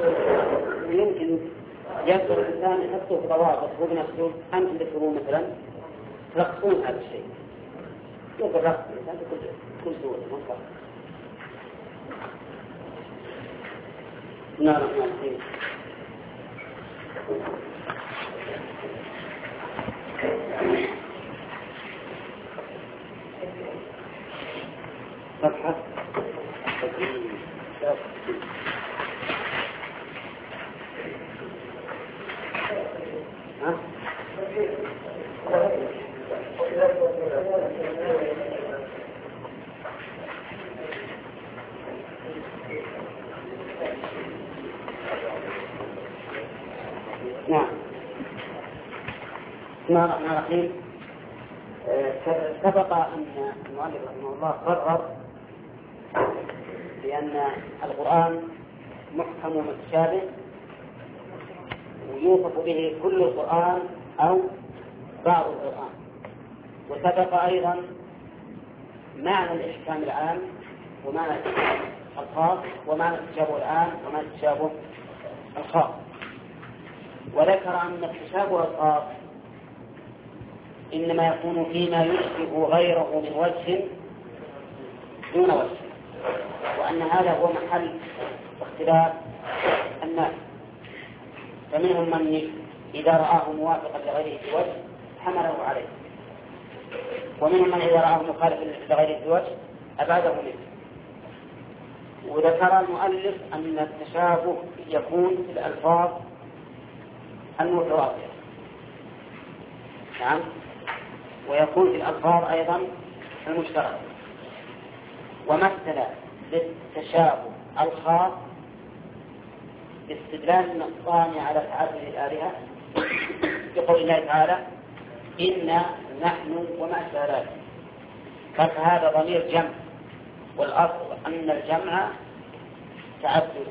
[SPEAKER 1] يمكن يقدر الإنسان يحطه في ضوابط هو بنفسه. أنتم تذكرون مثلا تلقون هذا الشيء يقول رقص الإنسان بكل كل سورة منطقة. نعم نعم صفحة ها؟ نعم. بسم الله الرحمن الرحيم. سبق أن المؤلف رحمه الله قرر بأن القرآن محكم ومتشابه ويوصف به كل القرآن أو بعض القرآن. وسبق أيضا معنى الإحكام العام ومعنى الإحكام الخاص ومعنى التشابه العام ومعنى التشابه الخاص. وذكر أن التشابه الخاص إنما يكون فيما يشبه غيره من وجه دون وجه، وأن هذا هو محل اختلاف الناس. فمنهم من إذا رآه موافقا لغيره في وجه حمله عليه، ومنهم من إذا رآه مخالفا لغيره في وجه أبعده منه. وذكر المؤلف أن التشابه يكون في الألفاظ المتواطئة، نعم، ويكون في الألفاظ أيضا المشتركة. ومثل للتشابه الخاص باستدلال النصان على تعدد الآلهة بقول الله تعالى إنا نحن وما أشبه ذلك، فهذا ضمير جمع، والأصل أن الجمع تعدد.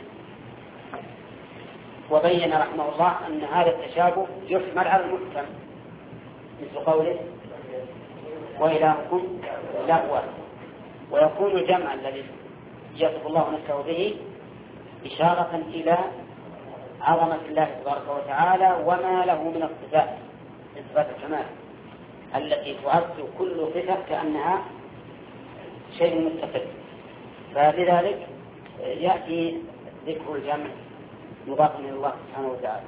[SPEAKER 1] وبين رحمه الله أن هذا التشابه يحمل على المحكم مثل قوله وإلهكم إله واحد، ويكون الجمع الذي يصف الله نفسه به إشارة إلى عظمة الله تبارك وتعالى وما له من الصفات من صفات الكمال التي تعد كل صفة كأنها شيء متصل. فلذلك يأتي ذكر الجمع مضافا إلى الله سبحانه وتعالى.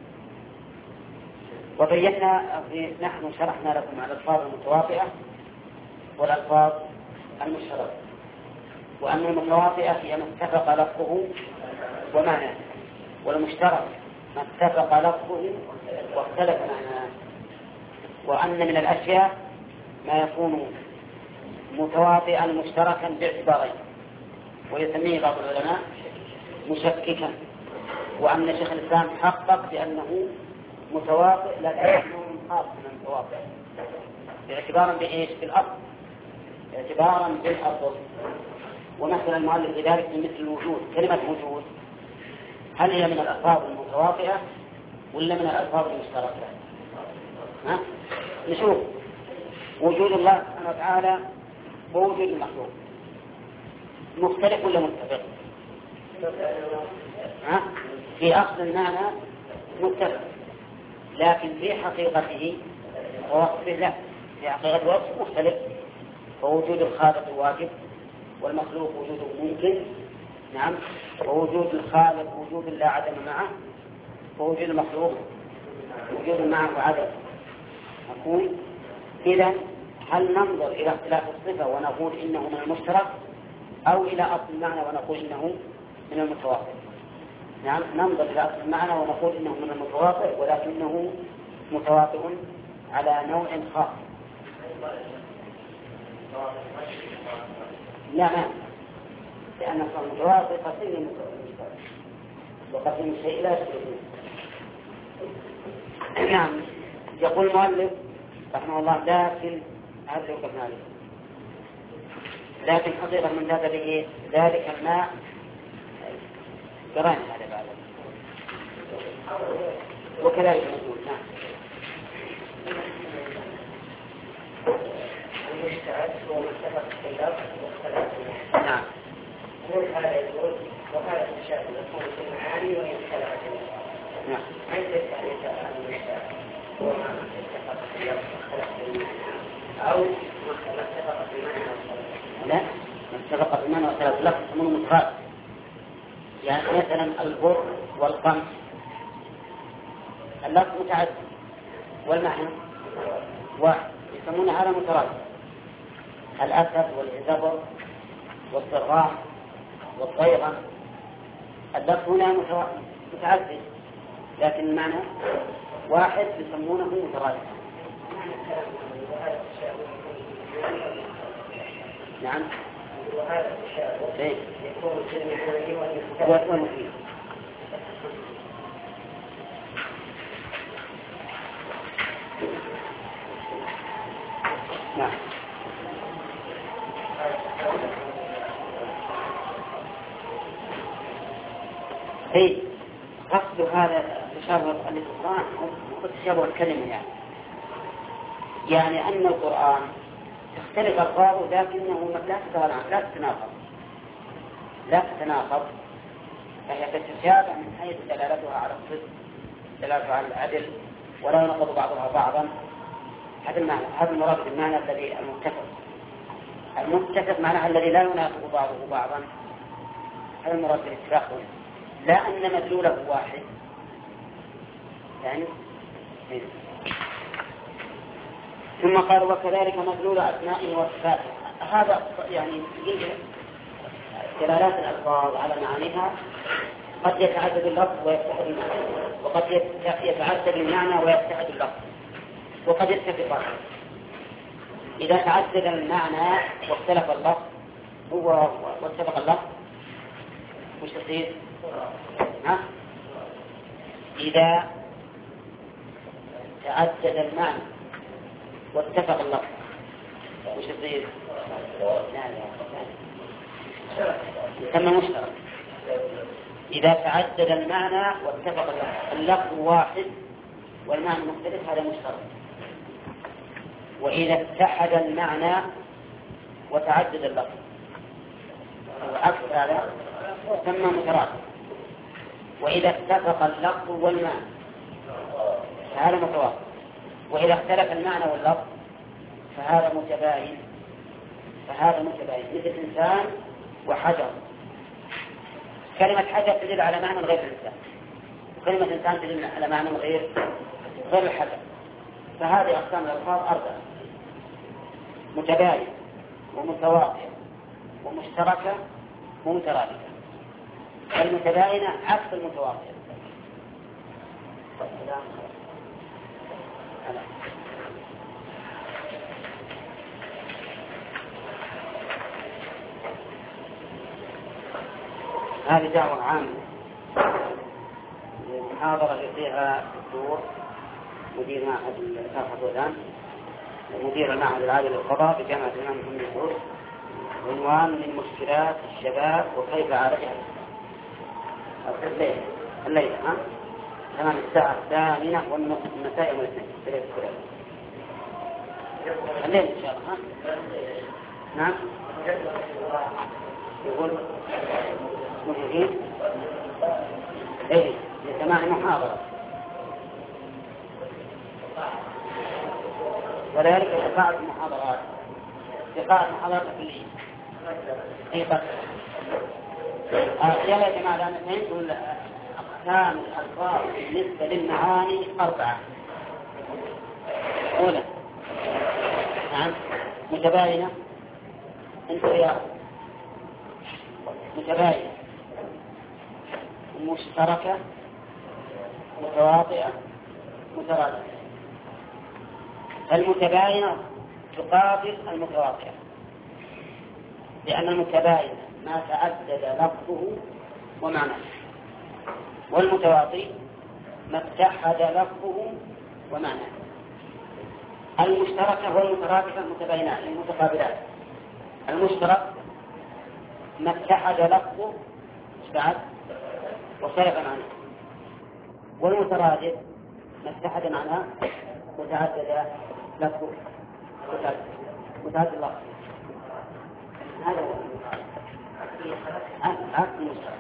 [SPEAKER 1] وبينا في نحن شرحنا لكم على الألفاظ المتواطئة والألفاظ المشتركة، وأن المتواطئة هي ما اتفق لفظه ومعناه، والمشترك ما اتفق لفظه واختلف معناه. وأن من الأشياء ما يكون متواطئا مشتركا باعتبارين، ويسميه بعض العلماء مشككا. وأن شيخ الإسلام حقق بأنه متواطئ لكنه خاص من المتواطئ باعتبارا بإيش؟ بالأصل، اعتبارا بالأصل. ومثل المؤلف لذلك مثل الوجود، كلمة وجود هل هي من الألفاظ المتواطئة ولا من الألفاظ المشتركة؟ ها؟ نشوف وجود الله سبحانه وتعالى ووجود المخلوق مختلف ولا متفق؟ ها؟ في أصل المعنى متفق، لكن في حقيقته ووصفه لا، في حقيقة وصف مختلف. فوجود الخالق واجب، والمخلوق وجوده ممكن، نعم، ووجود الخالق وجود لا عدم معه، ووجود المخلوق وجود معه وعدم. نقول إذا هل ننظر إلى اختلاف الصفة ونقول إنه من المشترك، أو إلى أصل المعنى ونقول إنه من المتواطئ؟ نعم، ننظر إلى أصل المعنى ونقول إنه من المتواطئ، ولكنه متواطئ على نوع خاص. لا ما لأن المتواطئ قسيم المتواطئ، وقسيم الشيء لا يشبه. نعم. يقول المؤلف رحمه الله لكن هذا يوقفنا عليه، لكن حقيقة من ذات به ذلك الماء قرأنا هذا بعد وكذلك نقول. نعم. المشتعل هو متفق في اللفظ واختلف في المعنى. نعم. هذا يقول وهذا المشتعل يكون في المعاني وإن اختلف في المعنى. نعم. ليس يعني المشتعل أو لا ما اتفق بمعنى وثلاث لفظ يسمونه مترادف. يعني مثلا البر والقمح اللفظ متعدد والمعنى واحد يسمونه هذا مترادف. الأسد والعزبر والضرام والطيرة اللفظ هنا متعدد لكن المعنى واحد يسمونه مترادف. نعم وهذا الشيء يكون في المفيد. نعم اي قصد هذا تشابه القرآن وتشابه الكلمة يعني يعني أن القرآن تختلف ألفاظه لكنه لا تتناقض لا تتناقض لا تتناقض فهي تتشابه من حيث دلالتها على الصدق دلالتها على العدل ولا ينقض بعضها بعضا. هذا المعنى هذا المراد بالمعنى الذي المتفق المتفق معناه الذي لا يناقض بعضه بعضا. هذا المراد بالاتفاق لا أن مدلوله واحد يعني. ثم قال وكذلك مدلول أسمائه وصفاته. هذا يعني دلالات الألفاظ على معانيها قد يتعدد اللفظ ويتحد المعنى وقد يتعدد المعنى ويتحد اللفظ وقد يتفق. إذا تعدد المعنى واختلف اللفظ هو واتفق اللفظ وش تصير؟ ها؟ إذا تعدد المعنى واتفق اللفظ وش يصير؟ لا لا يسمى مشترك. إذا تعدد المعنى واتفق اللفظ اللفظ واحد والمعنى مختلف هذا مشترك. وإذا اتحد المعنى وتعدد اللفظ وعكس هذا يسمى مترادف. وإذا اتفق اللفظ والمعنى فهذا متوافق. وإذا اختلف المعنى واللفظ فهذا متباين فهذا متباين مثل إنسان وحجر. كلمة حجر تدل على معنى غير الإنسان وكلمة إنسان تدل على معنى غير غير الحجر. فهذه أقسام الألفاظ أربعة: متباين ومتواطئ ومشتركة ومترادفة. المتباينة عكس المتواطئ. هذه دعوة عامة محاضرة فيها الدكتور مدير معهد الأرحب والآن ومدير المعهد العالي للقضاء بجامعة الإمام محمد سعود. عنوان من مشكلات الشباب وكيف عالجها. الليلة الليلة ها تمام الساعة الثامنة والنصف المساء والاثنين الليلة إن شاء الله. ها نعم يقول مجيئين ايه لسماع محاضرة وذلك لقاء المحاضرات لقاء المحاضرات كلية اي قصر يلا يا جماعة لأن نقول أقسام الألفاظ بالنسبة للمعاني أربعة. أولا نعم متباينة انترياض متباينة مشتركة متواطئة مترادفة. المتباينة تقابل المتواطئة لأن المتباينة ما تعدد لفظه ومعناه والمتواطئ ما اتحد لفظه ومعناه. المشتركة والمترادفة متباينات متقابلات. المشترك ما اتحد لفظه بعد واختلف معناه والمترادف ما اتحد معناه وتعدد لفظه وتعدد لفظه. هذا هو عكس المشترك.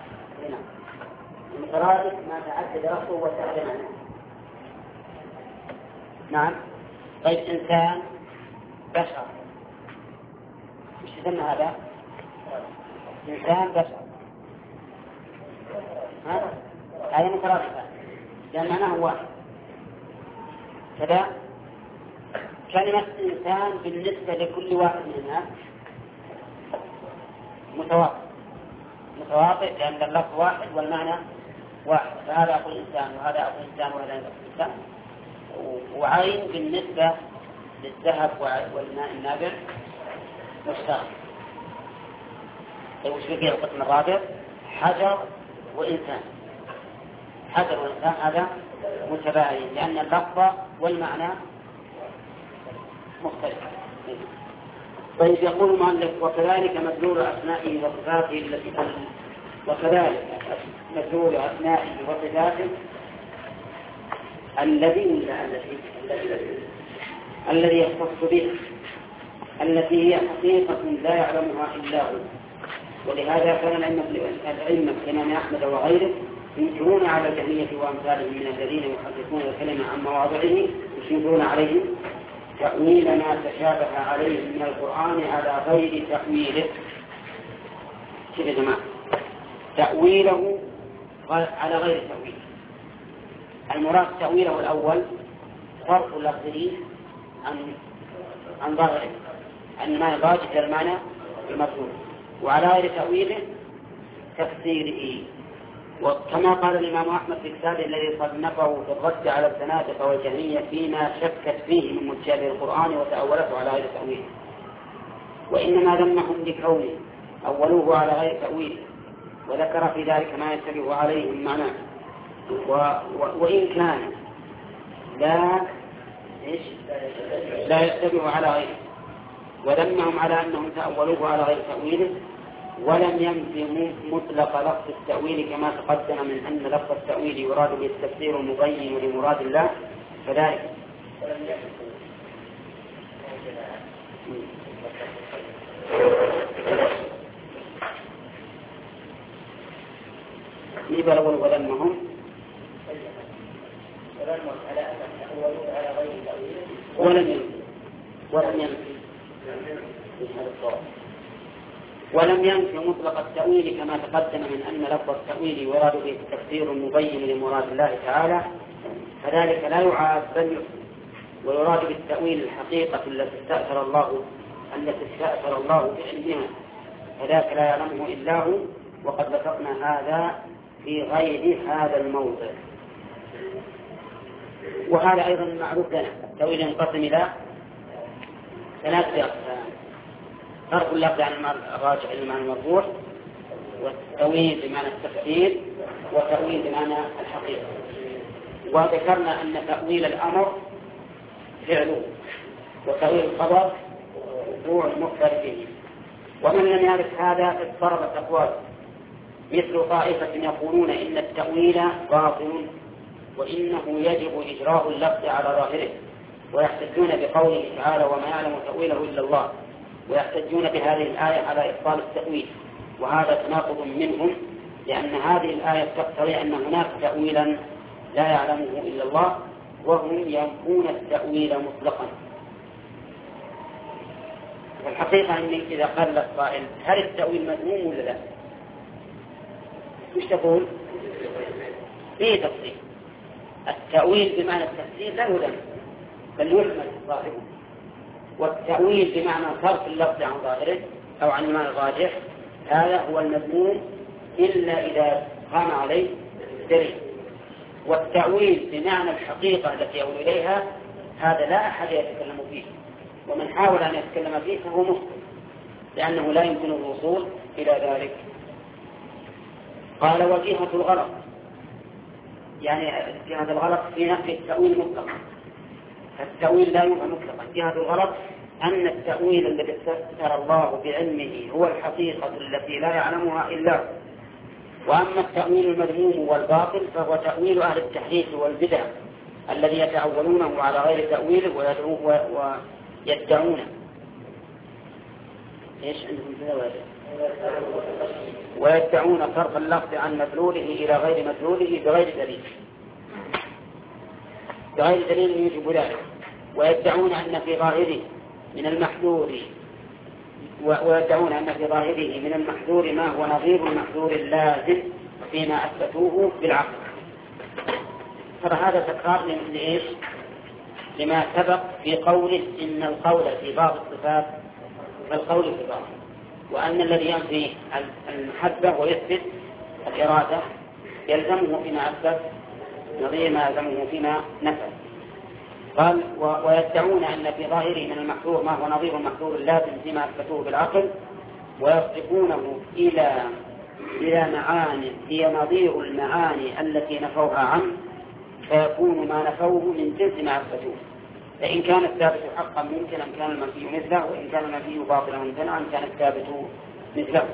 [SPEAKER 1] المترادف ما تعدد لفظه وتعدد معناه. نعم. طيب إنسان بشر، مش يسمى هذا؟ إنسان بشر، ها؟ هذه مترادفة لأن معناه واحد. كذا كلمة إنسان بالنسبة لكل واحد من الناس متواطئ متواطئ لأن اللفظ واحد والمعنى واحد، فهذا أقول إنسان وهذا أقول إنسان وهذا أقول إنسان. وعين بالنسبة للذهب والماء النابع مشترك. طيب وش بقي القسم الرابع؟ حجر وإنسان. حجر وإنسان هذا متباين لأن اللفظ والمعنى مختلف. طيب يقول المؤلف وكذلك مدلول أسمائه وصفاته التي وكذلك مدلول أسمائه وصفاته الذي الذي الذي يختص به التي هي حقيقة لا يعلمها إلا هو. ولهذا كان الأئمة كالإمام أحمد وغيره ينكرون على الجهمية وأمثالهم من الذين يحدثون الكلمة عن مواضعه يشيرون عليهم تأويل ما تشابه عليه من القرآن على غير تأويله. كيف يا جماعة؟ تأويله على غير تأويله. المراد تأويله الأول صرف لفظه عن عن ظاهره عن ما يضاج إلى المعنى المطلوب، وعلى غير تأويله تفسيره. وكما قال الإمام أحمد في كتابه الذي صنفه في الرد على الزنادقة والجهمية فيما شكت فيه من متشابه القرآن وتأولته على غير تأويله، وإنما ذمهم لكونه أولوه على غير تأويله، وذكر في ذلك ما يتبع عليه المعنى. و... و... وإن كان لا إيش لا يتبع على غيره، وذمهم على أنهم تأولوه على غير تأويله، ولم ينفي مطلق لفظ التأويل كما تقدم من أن لفظ التأويل يراد به التفسير المبين لمراد الله فذلك. يبقى الأول وذمهم ولم ينفي ولم ينفي ولم ينفي مطلق التأويل كما تقدم من أن لفظ التأويل يراد به التفسير المبين لمراد الله تعالى فذلك لا يعاد بل ويراد بالتأويل الحقيقة التي استأثر الله التي استأثر الله بعلمها فذاك لا يعلمه إلا هو. وقد ذكرنا هذا في غير هذا الموضع. وهذا أيضا معروف لنا. التأويل ينقسم إلى ثلاثة أقسام: صرف اللفظ عن الراجع إلى المعنى المرجوح، والتأويل بمعنى التفسير، وتأويل بمعنى الحقيقة. وذكرنا أن تأويل الأمر فعله، وتأويل الخبر وقوع المخبر به. ومن لم يعرف هذا اضطربت أقوال، مثل طائفة يقولون إن التأويل باطل وإنه يجب إجراء اللفظ على ظاهره، ويحتجون بقوله تعالى وما يعلم تأويله إلا الله، ويحتجون بهذه الآية على إبطال التأويل. وهذا تناقض منهم، لأن هذه الآية تقتضي أن هناك تأويلا لا يعلمه إلا الله، وهم ينفون التأويل مطلقا. والحقيقة أن إذا قال القائل هل التأويل مذموم ولا لا؟ مش تقول؟ فيه تفصيل. التأويل بمعنى التفسير لا يذم بل يحمل ظاهره، والتأويل بمعنى صرف اللفظ عن ظاهره أو عن المعنى الراجح هذا هو المذموم إلا إذا قام عليه دليل. والتأويل بمعنى الحقيقة التي يؤول إليها هذا لا أحد يتكلم فيه، ومن حاول أن يتكلم فيه فهو مخطئ، لأنه لا يمكن الوصول إلى ذلك. قال وجهة الغلط، يعني جهة الغلط في نفي التأويل مطلقا. التأويل لا يمكن مطلقا. جهة الغلط أن التأويل الذي استثر الله بعلمه هو الحقيقة التي لا يعلمها إلا هو. وأما التأويل المذموم والباطل فهو تأويل أهل التحريف والبدع الذي يتأولونه على غير تأويله ويدعونه إيش عندهم كذا ويدعون صرف اللفظ عن مدلوله إلى غير مدلوله بغير دليل بغير دليل يجب ذلك. ويدعون أن في ظاهره من المحذور ويدعون أن في ظاهره من المحذور ما هو نظير المحذور اللازم فيما أثبتوه بالعقل. ترى هذا تكرار لإيش؟ لما سبق في قوله إن القول في بعض الصفات فالقول في بعض، وأن الذي ينفي المحبة ويثبت الإرادة يلزمه فيما أثبت نظير ما يلزمه فيما نفى. قال ويدعون أن في ظاهره من المحذور ما هو نظير المحذور اللازم فيما أثبتوه بالعقل، ويصرفونه إلى إلى معاني هي نظير المعاني التي نفوها عنه، فيكون ما نفوه من جنس ما أثبتوه، فإن كان الثابت حقا ممكنا كان المنفي مثله، وإن كان المنفي باطلا ممتنعا كان الثابت مثله.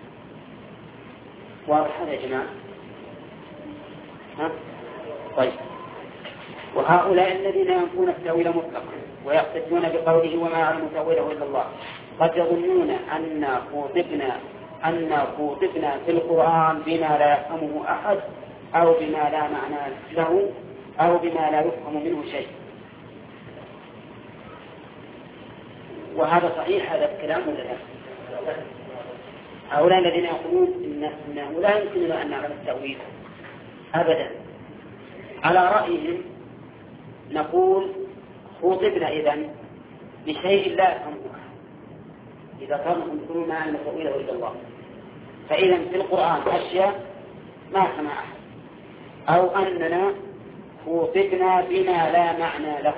[SPEAKER 1] واضح هذا يا جماعة؟ ها؟ طيب. وهؤلاء الذين ينفون التأويل مطلقا ويقتدون بقوله وما يعلم تأويله إلا الله قد يظنون أن خوطبنا أن خوطبنا في القرآن بما لا يفهمه أحد أو بما لا معنى له أو بما لا يفهم منه شيء. وهذا صحيح هذا الكلام ولا لا؟ هؤلاء الذين يقولون إنه لا يمكن أن نعلم التأويل أبدا، على رأيهم نقول خوطبنا إذن بشيء لا يفهمه أحد إذا كانوا يقولون ما يعلم تأويله إلا الله، فإذا في القرآن أشياء ما سمع أحد، أو أننا خوطبنا بما لا معنى له،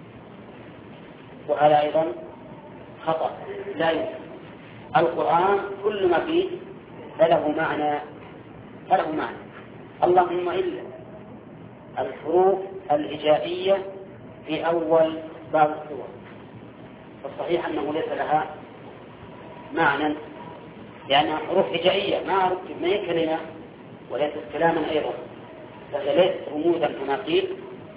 [SPEAKER 1] وهذا أيضا خطأ لا يمكن. القرآن كل ما فيه فله معنى فله معنى اللهم إلا الحروف الهجائية في أول بعض السور، فالصحيح أنه ليس لها معنى لأنها حروف هجائية ما ركب ما هي كلمة وليست كلاما أيضا، فهي ليست رموزا كما قيل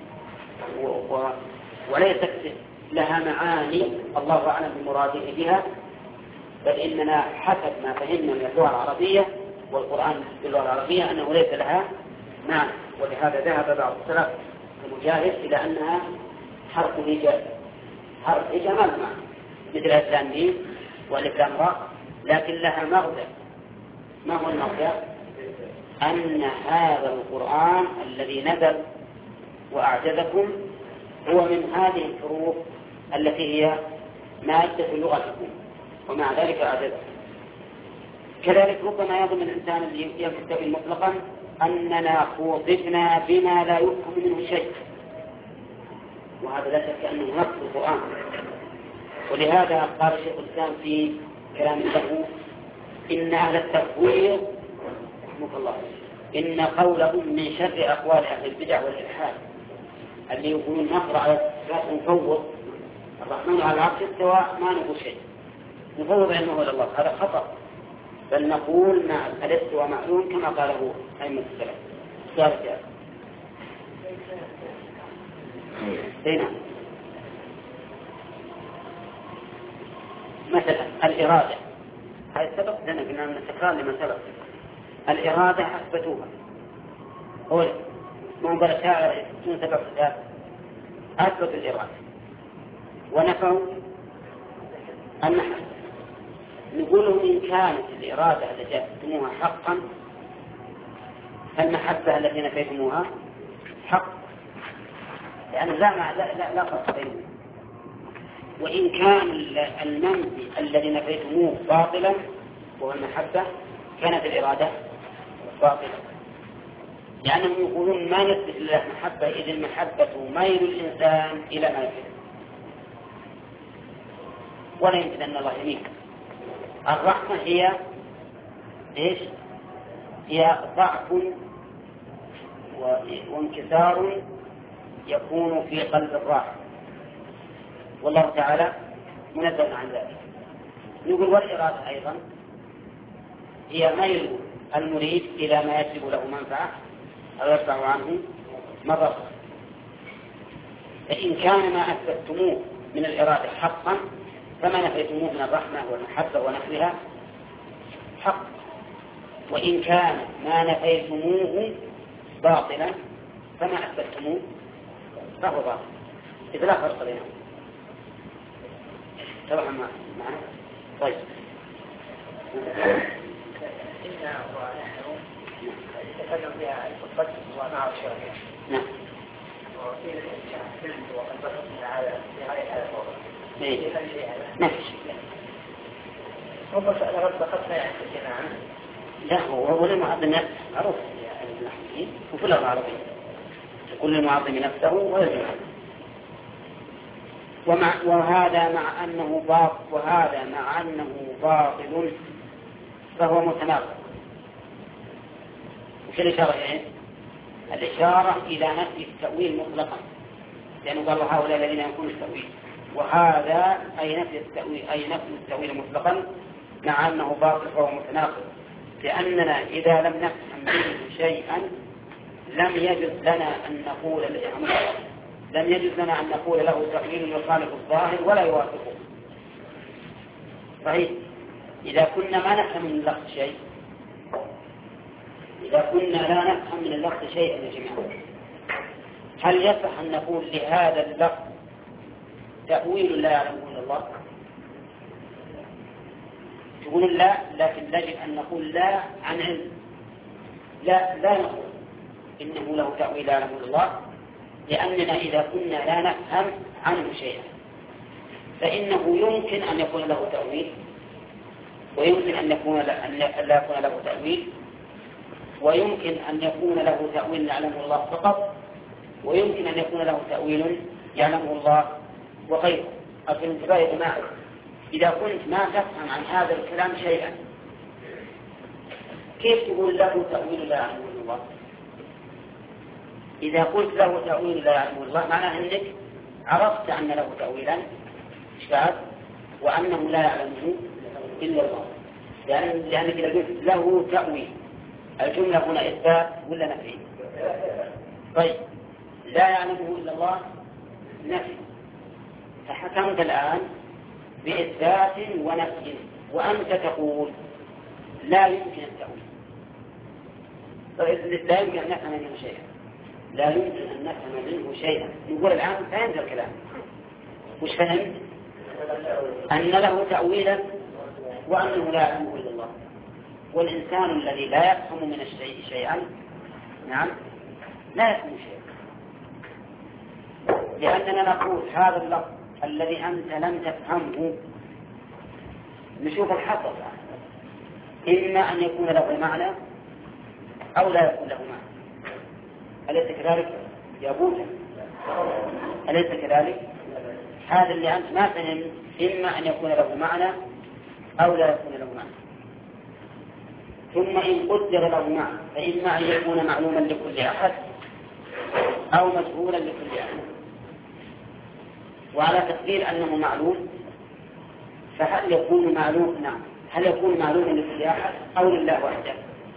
[SPEAKER 1] وليست لها معاني الله أعلم بمراده بها، بل إننا حسب ما فهمنا من اللغة العربية والقرآن باللغة العربية أنه ليس لها معنى. ولهذا ذهب بعض السلف كمجاهد إلى أنها حرف هجاء حرف هجاء ما معنى مثل الإسلام دين والإسلام راء، لكن لها مغزى. ما هو المغزى؟ أن هذا القرآن الذي نزل وأعجزكم هو من هذه الحروف التي هي مادة لغتكم ومع ذلك أعجزكم. كذلك ربما يظن الإنسان الذي ينفي التأويل مطلقا أننا خوطبنا بما لا يفهم منه شيء، وهذا لا شك أنه نص القرآن. ولهذا قال شيخ الإسلام في كلام له إن أهل التفويض رحمك الله إن قولهم من شر أقوال أهل البدع والإلحاد اللي يقولون نقرأ على نفوض الرحمن على العرش استوى ما نقول شيء، نفوض علمه إلى الله، هذا خطأ، بل نقول مع الاستواء معلوم كما قاله أئمة السلف. سؤال جاء هنا مثلا الإرادة، هذا سبق لنا قلنا من التكرار لما سبق. الإرادة أثبتوها هو منظر شاعر يثبتون سبع صفات، أثبتوا الإرادة ونفوا المحبة. نقول إن كانت الإرادة التي أثبتموها حقا فالمحبة التي نفيتموها حق، لأن لا لا لا, لا فرق بينهم. وإن كان المنفي الذي نفيتموه باطلا وهو المحبة كانت الإرادة باطلة، لأنهم يقولون ما نثبت لله محبة إذ المحبة ميل الإنسان إلى ما يحب، ولا يمكن أن الله يميل. الرحمة هي إيش؟ هي ضعف وانكسار يكون في قلب الراحم، والله تعالى منزه عن ذلك. نقول والإرادة أيضا هي ميل المريد إلى ما يجلب له منفعة أو يدفع عنه مضرة. فإن كان ما أثبتموه من الإرادة حقا فما نفيتموه من الرحمة والمحبة ونحوها حق، وإن كان ما نفيتموه باطلا فما أثبتموه فهو باطل. إذا لا فرق بينهم طبعا معنا. طيب
[SPEAKER 2] إنا ونحن يتكلم بها القدس ومع الشرعية.
[SPEAKER 1] نعم.
[SPEAKER 2] وفي الفيلم والقدس على في هذه الحالة.
[SPEAKER 1] إيه. نفس.
[SPEAKER 2] هو بس أنا رب قد ما يحكي عنه.
[SPEAKER 1] لا هو ولا معظم نفسه معروف يعني وفي اللغة العربية كل معظم نفسه ويجب ومع وهذا مع أنه باطل وهذا مع أنه باطل فهو متناقض. وش الإشارة إيه؟ الإشارة إلى نفي التأويل مطلقا لأنه قال هؤلاء الذين يكون التأويل وهذا أي نفي التأويل أي نفي التأويل مطلقا مع أنه باطل فهو متناقض لأننا إذا لم نفهم منه شيئا لم يجوز لنا أن نقول لم يجوز لنا أن نقول له تأويل يخالف الظاهر ولا يوافقه. صحيح. إذا كنا ما نفهم من اللفظ شيء إذا كنا لا نفهم من اللفظ شيئا يا جماعة هل يصح أن نقول لهذا اللفظ تأويل لا يعلمه إلا الله؟ تقول لا لكن يجب أن نقول لا عن علم. لا لا نقول إنه له تأويل لا يعلمه إلا الله لأننا إذا كنا لا نفهم عنه شيئا فإنه يمكن أن يكون له تأويل ويمكن أن يكون أن لا يكون له تأويل ويمكن أن يكون له تأويل يعلمه الله فقط ويمكن أن يكون له تأويل يعلمه الله وغيره. أصل انتباه يا جماعة إذا كنت ما تفهم عن هذا الكلام شيئا كيف تقول له تأويل لا يعلمه الله؟ إذا قلت له تأويل لا يعلمه الله معناه أنك عرفت أن له تأويلا شاذ وأنه لا يعلمه إلا الله لأن لأنك إذا قلت له تأويل الجملة هنا إثبات ولا نفي؟ طيب لا يعلمه إلا الله نفي فحكمت الآن بإثبات ونفي وأنت تقول لا يمكن التأويل لا يمكن أن نفهم منه شيئا لا يمكن أن نفهم منه شيئا نقول الآن فهمت الكلام وش فهمت؟ أن له تأويلا وأنه لا يعلمه إلا الله والإنسان الذي لا يفهم من الشيء شيئا نعم لا يفهم شيئا لأننا نقول هذا اللفظ الذي أنت لم تفهمه نشوف الحصر إما أن يكون له معنى أو لا يكون له معنى. أليس كذلك يا بوتا؟ أليس كذلك؟ هذا اللي أنت ما فهم إما أن يكون له معنى أو لا يكون له معنى ثم إن قدر له معنى فإما أن يكون معلوما لكل أحد أو مجهولا لكل أحد وعلى تقدير أنه معلوم فهل يكون معلوم نعم هل يكون معلوما لكل أحد أو لله وحده؟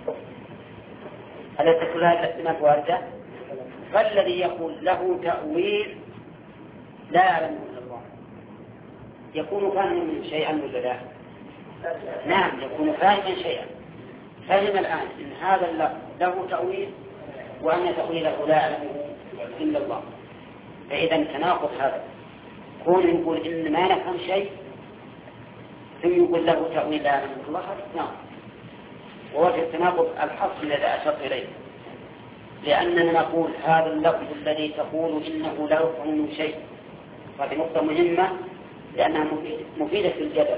[SPEAKER 1] هل تكون هذه الاحتمالات واردة؟ فالذي يقول له تأويل لا يعلمه إلا الله يكون فاهما من شيئا ولا لا؟ نعم يكون فاهما شيئا فهم الآن إن هذا اللفظ له تأويل وأن تأويله لا يعلمه إلا الله فإذا تناقض هذا كون يقول إن ما نفهم شيء ثم يقول له تأويل لا يعلمه الله نعم ووجه التناقض الحصر الذي أشرت إليه لأننا نقول هذا اللفظ الذي تقول إنه لا يفهم منه شيء وهذه نقطة مهمة لأنها مفيدة في الجدل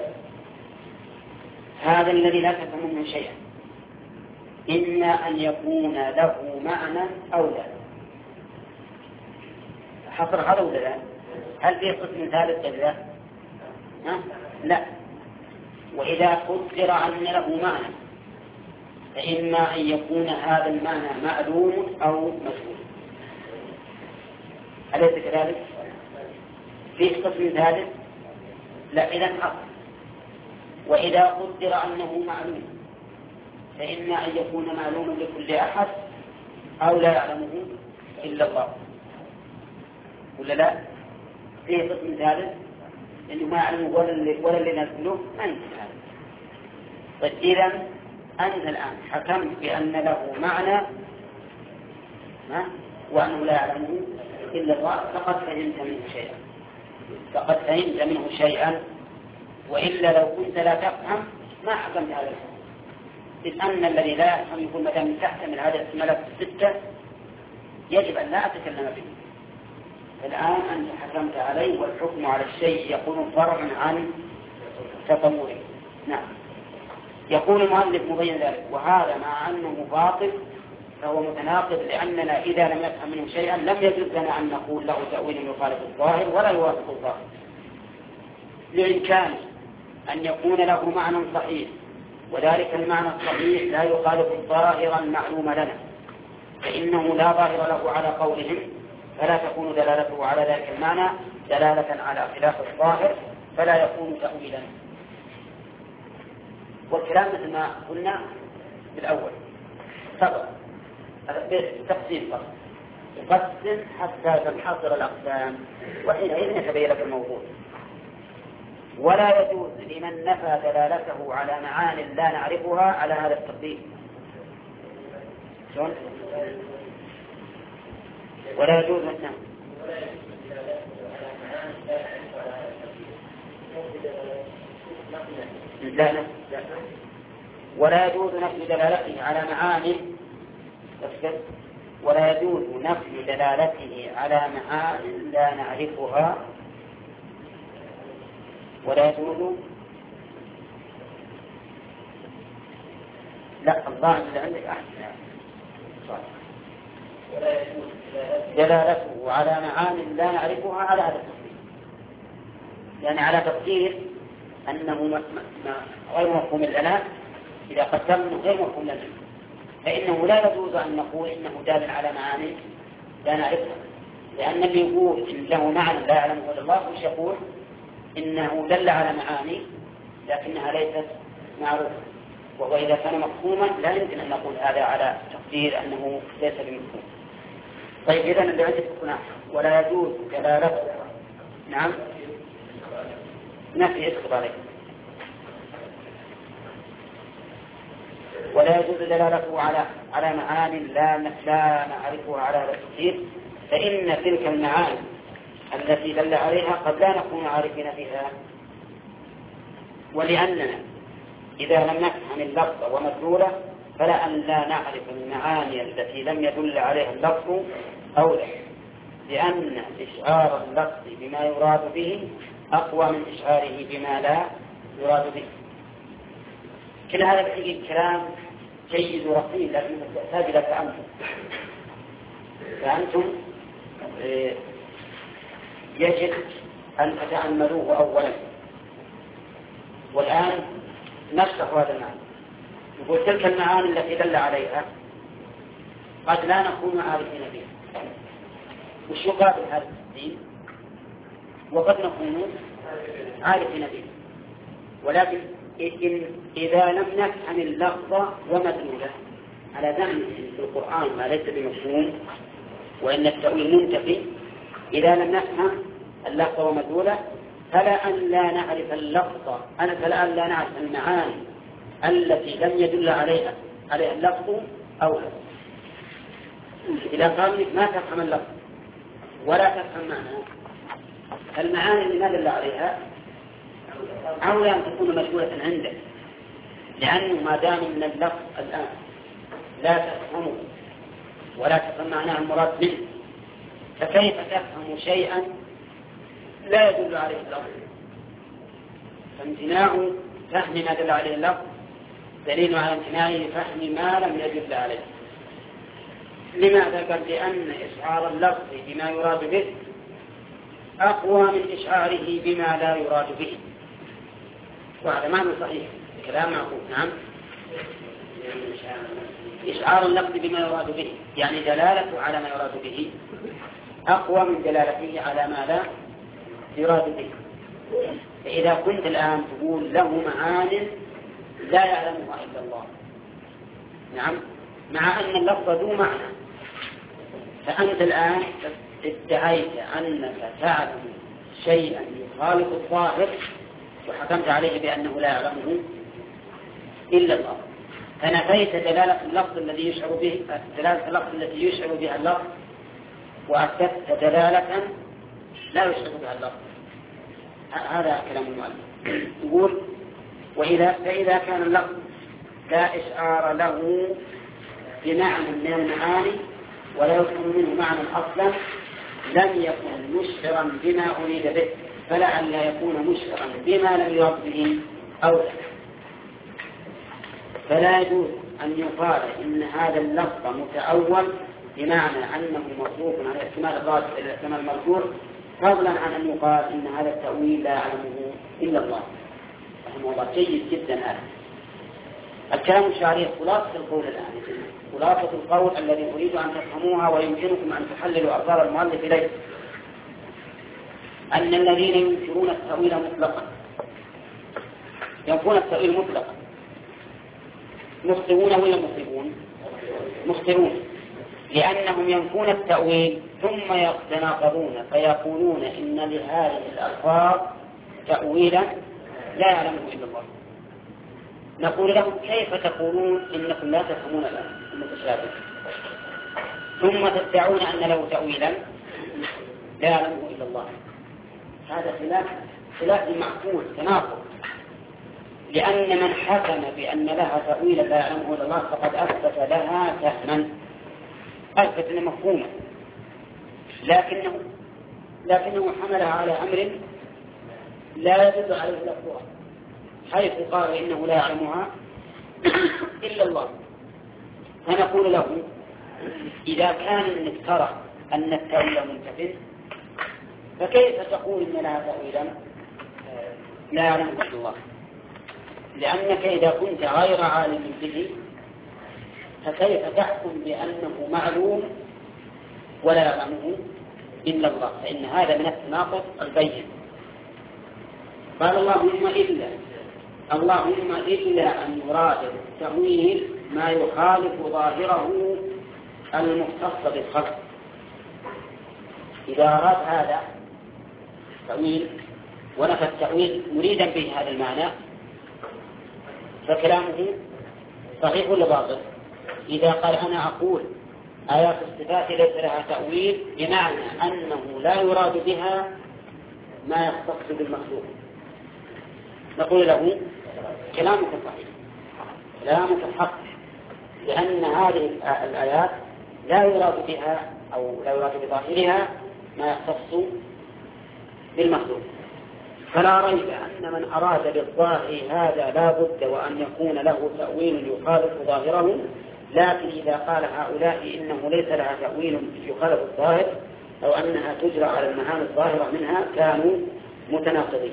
[SPEAKER 1] هذا الذي لا تفهم منه شيئا إما أن يكون له معنى أو لا حصر هذا ولا لا؟ هل فيه قسم ثالث كذا؟ لا وإذا قدر أن له معنى فإما أن يكون هذا المعنى معلوم أو مجهول أليس كذلك؟ فيه قسم ثالث؟ لا إذا حق وإذا قدر أنه معلوم فإما أن يكون معلوما لكل أحد أو لا يعلمه إلا الله ولا لا؟ فيه قسم ثالث إنه ما يعلمه ولا اللي, ولا اللي نزله ما يمكن هذا. طيب إذن أنت الآن حكمت بأن له معنى وأنه لا يعلمه إلا الله فقد فهمت منه شيئا فقد فهمت منه شيئا وإلا لو كنت لا تفهم ما حكمت هذا الحكم، إذ أن الذي لا يفهم يقول مدام تحتمل هذا الاحتمالات الستة يجب أن لا أتكلم به. الآن أنت حكمت عليه والحكم على الشيء يكون فرعا عن تطوره. نعم. يقول المؤلف مبين ذلك وهذا مع أنه باطل فهو متناقض، لأننا إذا لم يفهم منه شيئا لم يجوز لنا أن نقول له تأويل يخالف الظاهر ولا يوافق الظاهر، لإمكانه أن يكون له معنى صحيح، وذلك المعنى الصحيح لا يخالف الظاهر المعلوم لنا، فإنه لا ظاهر له على قولهم، فلا تكون دلالته على ذلك المعنى دلالة على خلاف الظاهر، فلا يكون تأويلا. والكلام مثل ما قلنا بالأول سبق تقسيم فقط يقسم حتى تنحصر الأقسام، وحينئذ يتبين لك الموضوع. ولا يجوز لمن نفى دلالته على معان لا نعرفها على هذا التقسيم. شلون؟ ولا يجوز مثلا لا لا ولا يجوز نفي دلالته على معاني ولا يجوز نفي دلالته على معاني لا نعرفها ولا يجوز لا الظاهر اللي عندك أحسن ولا يجوز دلالته على معاني لا نعرفها على هذا التقدير، يعني على تقدير أنه غير مفهوم لنا، إذا قدرنا غير مفهوم لنا فإنه لا يجوز أن نقول إنه دال على معاني لا نعرفها، لأن اللي يقول إن له معنى لا يعلمه إلا الله وش يقول إنه دل على معاني لكنها ليست معروفة، وهو إذا كان مفهوما لا يمكن أن نقول هذا على تقدير أنه ليس بمفهوم. طيب إذن اللي عندك هنا ولا يجوز دلالته نعم نفي اسقط عليه ولا يجوز دلالته على على معاني لا لا نعرفها على هذا التقدير، فإن تلك المعاني التي دل عليها قد لا نكون عارفين بها، ولأننا إذا لم نفهم اللفظ ومدلوله فلا أن لا نعرف المعاني التي لم يدل عليها اللفظ أولى، لأن إشعار اللفظ بما يراد به أقوى من إشعاره بما لا يراد به. كل هذا الحقيقة كلام جيد ورقيق لكن يحتاج إلى تأمل، فأنتم يجب أن تتأملوه أولا. والآن نشرح هذا المعنى. يقول تلك المعاني التي دل عليها قد لا نكون عارفين بها، وش يقابل هذا الدين؟ وقد نكون عارفين بها، ولكن إن إذا لم نفهم اللفظ ومدلوله على ذنب في القرآن ما ليس بمفهوم وإن التأويل منتفي، إذا لم نفهم اللفظ ومدلوله فلا أن لا نعرف اللفظ أنا فلا أن لا نعرف المعاني التي لم يدل عليها عليها اللفظ أولى. إذا قال لك ما تفهم اللفظ ولا تفهم معناه، المعاني اللي ما دل عليها أولى أن تكون مشغولة عندك، لأنه ما دام من اللفظ الآن لا تفهمه ولا تفهم معناه المراد منه، فكيف تفهم شيئا لا يدل عليه اللفظ؟ فامتناع فهم ما دل عليه اللفظ دليل على امتناع فهم ما لم يدل عليه. لماذا؟ قال لأن إشعار اللفظ بما يراد به أقوى من إشعاره بما لا يراد به، وهذا معنى صحيح كلام معقول. نعم، إشعار اللفظ بما يراد به يعني دلالته على ما يراد به أقوى من دلالته على ما لا يراد به. فإذا كنت الآن تقول له معان لا يعلمها إلا الله، نعم، مع أن اللفظ ذو معنى، فأنت الآن ادعيت أنك تعلم شيئا يخالف الظاهر وحكمت عليه بأنه لا يعلمه إلا الله، فنفيت دلالة اللفظ الذي يشعر به دلالة اللفظ التي يشعر بها اللفظ وأثبت دلالة لا يشرك بها اللفظ. هذا كلام المؤلف. يقول وإذا فإذا كان اللفظ لا إشعار له بمعنى من المعاني ولا يفهم منه معنى أصلا لم يكن مشعرا بما أريد به، فلعل يكون مشعرا بما لم يرد به أولا. فلا يجوز أن يقال إن هذا اللفظ متأول بمعنى أنه مصروف عن الاحتمال الراجح إلى الاحتمال المرجوح، فضلا عن أن يقال إن هذا التأويل لا يعلمه إلا الله. رحمه الله. جيد جدا هذا الكلام الشعري. خلاصة القول الآن، خلاصة القول الذي أريد أن تفهموها ويمكنكم أن تحللوا أفكار المؤلف إليه، أن الذين ينكرون التأويل مطلقا ينفون التأويل مطلقا مخطئون ولا مخطئون؟ مخطئون، لأنهم ينفون التأويل ثم يتناقضون فيقولون إن لهذه الألفاظ تأويلا لا يعلمه إلا الله. نقول لهم كيف تقولون إنكم لا تفهمون المتشابه ثم تدعون أن له تأويلا لا يعلمه إلا الله؟ هذا خلاف خلاف المعقول، تناقض. لأن من حكم بأن لها تأويلا لا يعلمه إلا الله فقد أثبت لها فهما، أثبت أن مفهوما، لكنه لكنه حملها على أمر لا يدل عليه لفظها، حيث قال إنه لا يعلمها إلا الله. فنقول له إذا كان انك ترى أن التأويل منتفٍ فكيف تقول إن لها تأويلا لا يعلمه إلا الله؟ لأنك إذا كنت غير عالم به فكيف تحكم بأنه معلوم ولا يعلمه إلا الله؟ فإن هذا من التناقض البين. قال اللهم إلا اللهم إلا أن يراد التأويل ما يخالف ظاهره المختص بالخلق. إذا أراد هذا تأويل ونفى التأويل مريدا به هذا المعنى فكلامه صحيح ولا باطل؟ إذا قال أنا أقول آيات الصفات ليس لها تأويل بمعنى أنه لا يراد بها ما يختص بالمخلوق، نقول له كلامك صحيح، كلامك حق، لأن هذه الآيات لا يراد بها أو لا يراد بظاهرها ما يختص بالمخلوق. فلا ريب أن من أراد بالظاهر هذا لا بد وأن يكون له تأويل يخالف ظاهره، لكن إذا قال هؤلاء إنه ليس لها تأويل يخالف الظاهر أو أنها تجرى على المعاني الظاهرة منها كانوا متناقضين.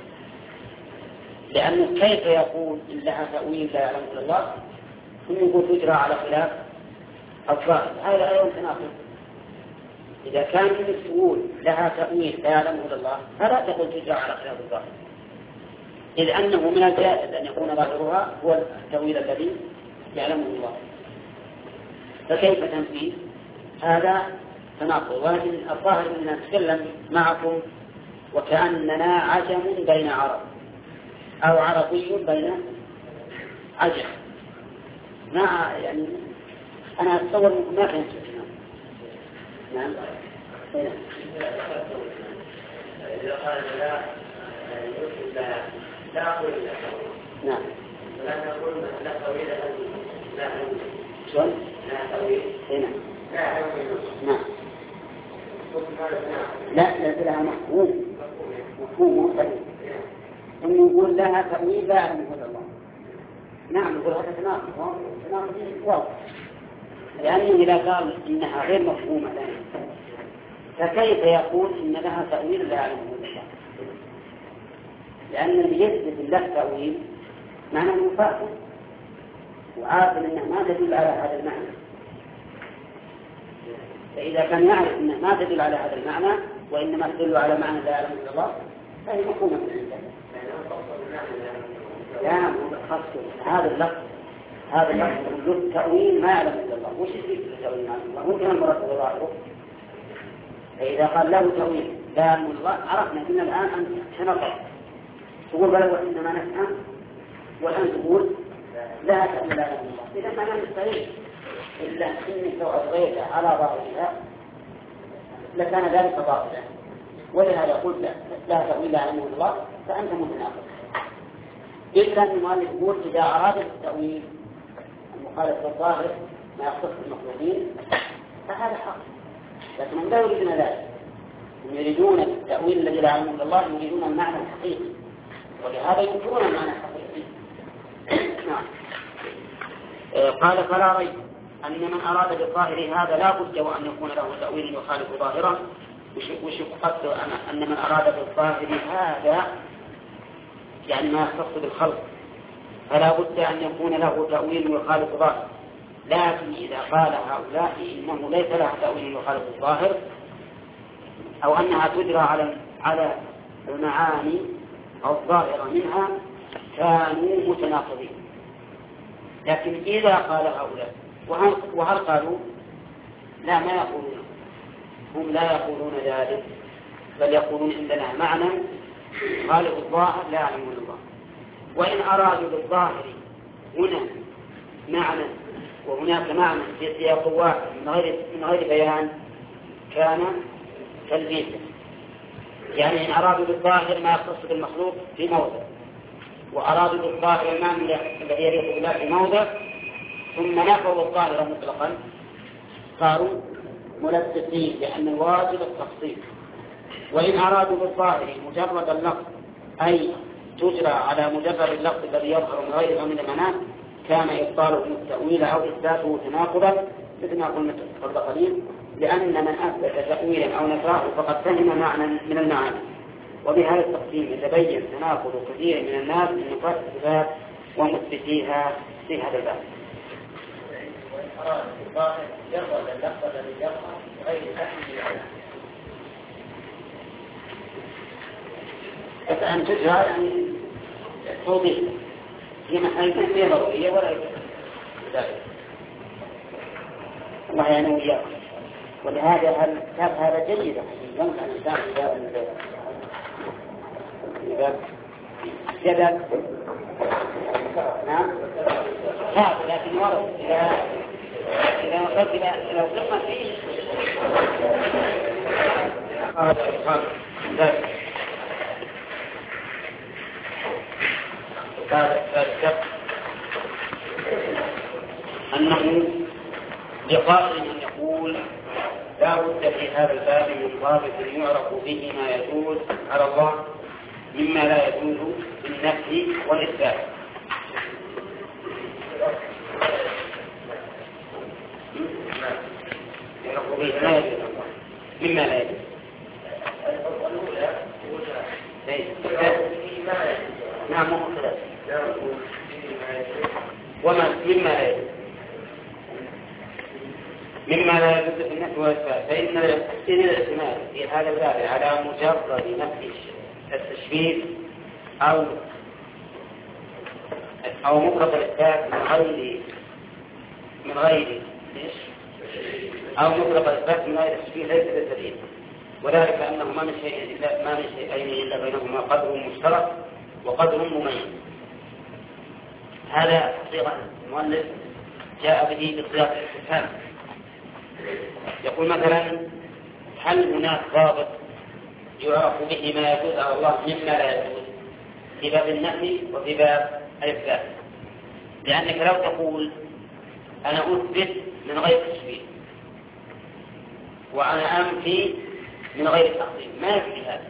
[SPEAKER 1] لأنه كيف يقول إن لها تأويل لا يعلم إلا الله ثم يقول تجرى على خلاف الظاهر؟ هذا أيضا تناقض. إذا كان من تقول لها تأويل لا يعلمه إلا الله فلا تقول تجرى على خلاف الظاهر، إذ أنه من الجائز أن يكون ظاهرها هو التأويل الذي يعلمه الله، فكيف تنفي؟ هذا تناقض. ولكن الظاهر أننا نتكلم معكم وكأننا عجم بين عرب أو عربي بين عجم، ما يعني أنا أتصور منكم ما كانت تفهم. نعم.
[SPEAKER 2] إذا قال لا يوجد لا لا أقول لا
[SPEAKER 1] نعم
[SPEAKER 2] ولا نقول لا تأويل لا
[SPEAKER 1] شلون؟
[SPEAKER 2] لا تأويل
[SPEAKER 1] هنا
[SPEAKER 2] لا تأويل
[SPEAKER 1] نعم لا لا لها مفهوم مفهوم مختلف. ثم يقول لها تأويل لا يعلمه إلا الله. نعم يقول هذا تناقض تناقض واضح، لأنه إذا قال إنها غير مفهومة لنا فكيف يقول إن لها تأويل لا يعلمه إلا الله؟ لأن اللي يثبت الله تأويل معنى مفاهيم وعارف أنها ما تدل على هذا المعنى، فإذا كان يعرف أنها ما تدل على هذا المعنى وإنما تدل على معنى لا يعلمه إلا الله فهي مفهومة من عنده. لا متخصص هذا اللفظ هذا اللفظ له تأويل ما يعلم إلا الله. وش يفيد التأويل ما يعلم الله؟ ممكن المراد ظاهره. فإذا قال له تأويل لا يعلم الله عرفنا إن الآن أنت تنقض تقول بل وإنما نفهم والآن تقول لا تأويل لا يعلم الله. إذا ما نستطيع إلا إنك أضغيت على ظاهرها لكان ذلك باطلا. ولهذا يقول لا تأويل لا يعلمه الله فأنت متناقض. إلا أن المؤلف يقول إذا أراد التأويل المخالف للظاهر ما يختص بالمخلوقين فهذا حق، لكن هم لا يريدون ذلك، هم يريدون التأويل الذي لا يعلمه الله، يريدون المعنى الحقيقي، ولهذا ينكرون المعنى الحقيقي. نعم. قال فلا ريب أن من أراد بالظاهر هذا لا بد وأن يكون له تأويل يخالف ظاهرا. وش قصد أن من أراد بالظاهر هذا يعني ما يختص بالخلق، فلا بد أن يكون له تأويل يخالف ظاهر. لكن إذا قال هؤلاء إنه ليس له تأويل يخالف الظاهر أو أنها تجرى على على المعاني الظاهرة منها كانوا متناقضين. لكن إذا قال هؤلاء وهل, وهل قالوا لا ما يقولون، هم لا يقولون ذلك، بل يقولون عندنا معنى خالق الظاهر لا يعلمه الله. وإن أرادوا بالظاهر هنا معنى وهناك معنى في سياق واحد من غير من غير بيان كان تلبيسا. يعني إن أرادوا بالظاهر ما يختص بالمخلوق في موضع، وأرادوا بالظاهر المعنى الذي يليق بالله في موضع، ثم نفوا الظاهر مطلقا صاروا ملبسين، لأن الواجب التخصيص. وإن أرادوا بالظاهر مجرد اللفظ أي تجرى على مجرد اللفظ الذي يظهر من غير من المنام كان إبطاله التأويل أو إثباته تناقضا، مثل ما قلنا قبل قليل، لأن من أثبت تأويلا أو نفاه فقد فهم معنى من المعاني. وبهذا التقسيم يتبين تناقض كثير من الناس من نفاة الصفات ومثبتيها في هذا الباب.
[SPEAKER 2] وإن أراد بالظاهر جرد اللفظ الذي يظهر غير فهم
[SPEAKER 1] أن تجرى يعني توضيح في محل غير ضرورية ولا ذلك. الله يعني وياكم. ولهذا الكتاب هذا جيد يمكن الإنسان إذا إذا جدل نعم هذا لكن ورد إذا إذا وصلت إلى لو قمة فيه هذا هذا أنه لقائل أن يقول لا بد في هذا الباب من ضابط يعرف به ما يجوز على الله مما لا يجوز بالنفي والإثبات. يعرف به ما يجوز مما لا يجوز نعم مختلف وما مما لا يجوز مما لا يجوز في النفي والإثبات، فإن الاحتمال في هذا الباب على مجرد نفي التشبيه أو أو مطلق الإثبات من غير من غير أو مطلق الإثبات من غير التشبيه ليس بالدليل، وذلك أنه ما من شيء إلا ما من شيئين إلا بينهما قدر مشترك وقدر مميز. هذا صيغة المؤلف جاء به بصيغة الاستفهام. يقول مثلا هل هناك ضابط يعرف به ما يجوز على الله مما لا يجوز في باب النفي وفي باب الإثبات؟ لأنك لو تقول أنا أثبت من غير تشبيه وأنا أنفي من غير تقديم ما يكفي هذا.